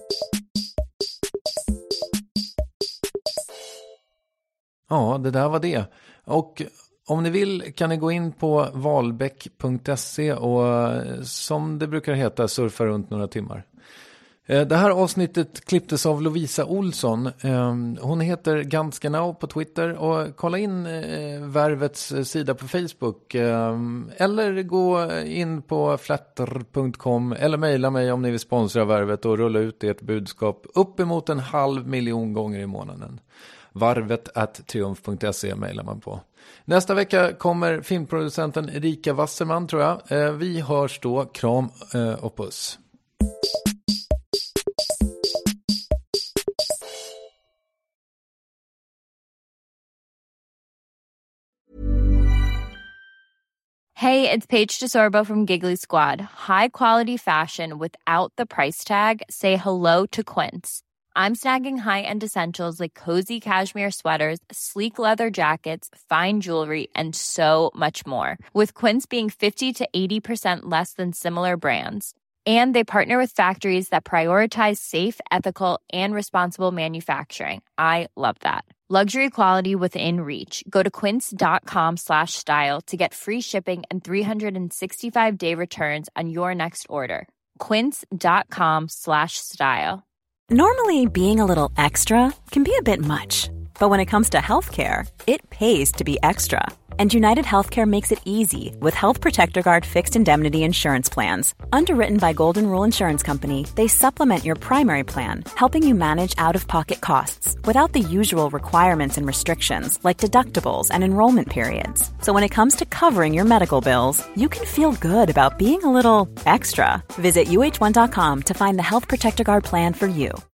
[SPEAKER 6] Ja, det där var det. Och om ni vill kan ni gå in på valbeck.se och som det brukar heta surfa runt några timmar. Det här avsnittet klipptes av Lovisa Olsson. Hon heter Ganska Now på Twitter och kolla in Värvets sida på Facebook. Eller gå in på flatter.com eller mejla mig om ni vill sponsra Värvet och rulla ut ert budskap uppemot 500 000 gånger i månaden. Varvet@triumf.se mejlar man på. Nästa vecka kommer filmproducenten Erika Wasserman tror jag. Vi hörs då. Kram och puss.
[SPEAKER 10] Hey, it's Paige DeSorbo from Giggly Squad. High quality fashion without the price tag. Say hello to Quince. I'm snagging high-end essentials like cozy cashmere sweaters, sleek leather jackets, fine jewelry, and so much more. With Quince being 50 to 80% less than similar brands. And they partner with factories that prioritize safe, ethical, and responsible manufacturing. I love that. Luxury quality within reach. Go to quince.com/style to get free shipping and 365-day returns on your next order. Quince.com/style.
[SPEAKER 11] Normally, being a little extra can be a bit much. But when it comes to healthcare, it pays to be extra. And United Healthcare makes it easy with Health Protector Guard fixed indemnity insurance plans. Underwritten by Golden Rule Insurance Company, they supplement your primary plan, helping you manage out-of-pocket costs without the usual requirements and restrictions like deductibles and enrollment periods. So when it comes to covering your medical bills, you can feel good about being a little extra. Visit UH1.com to find the Health Protector Guard plan for you.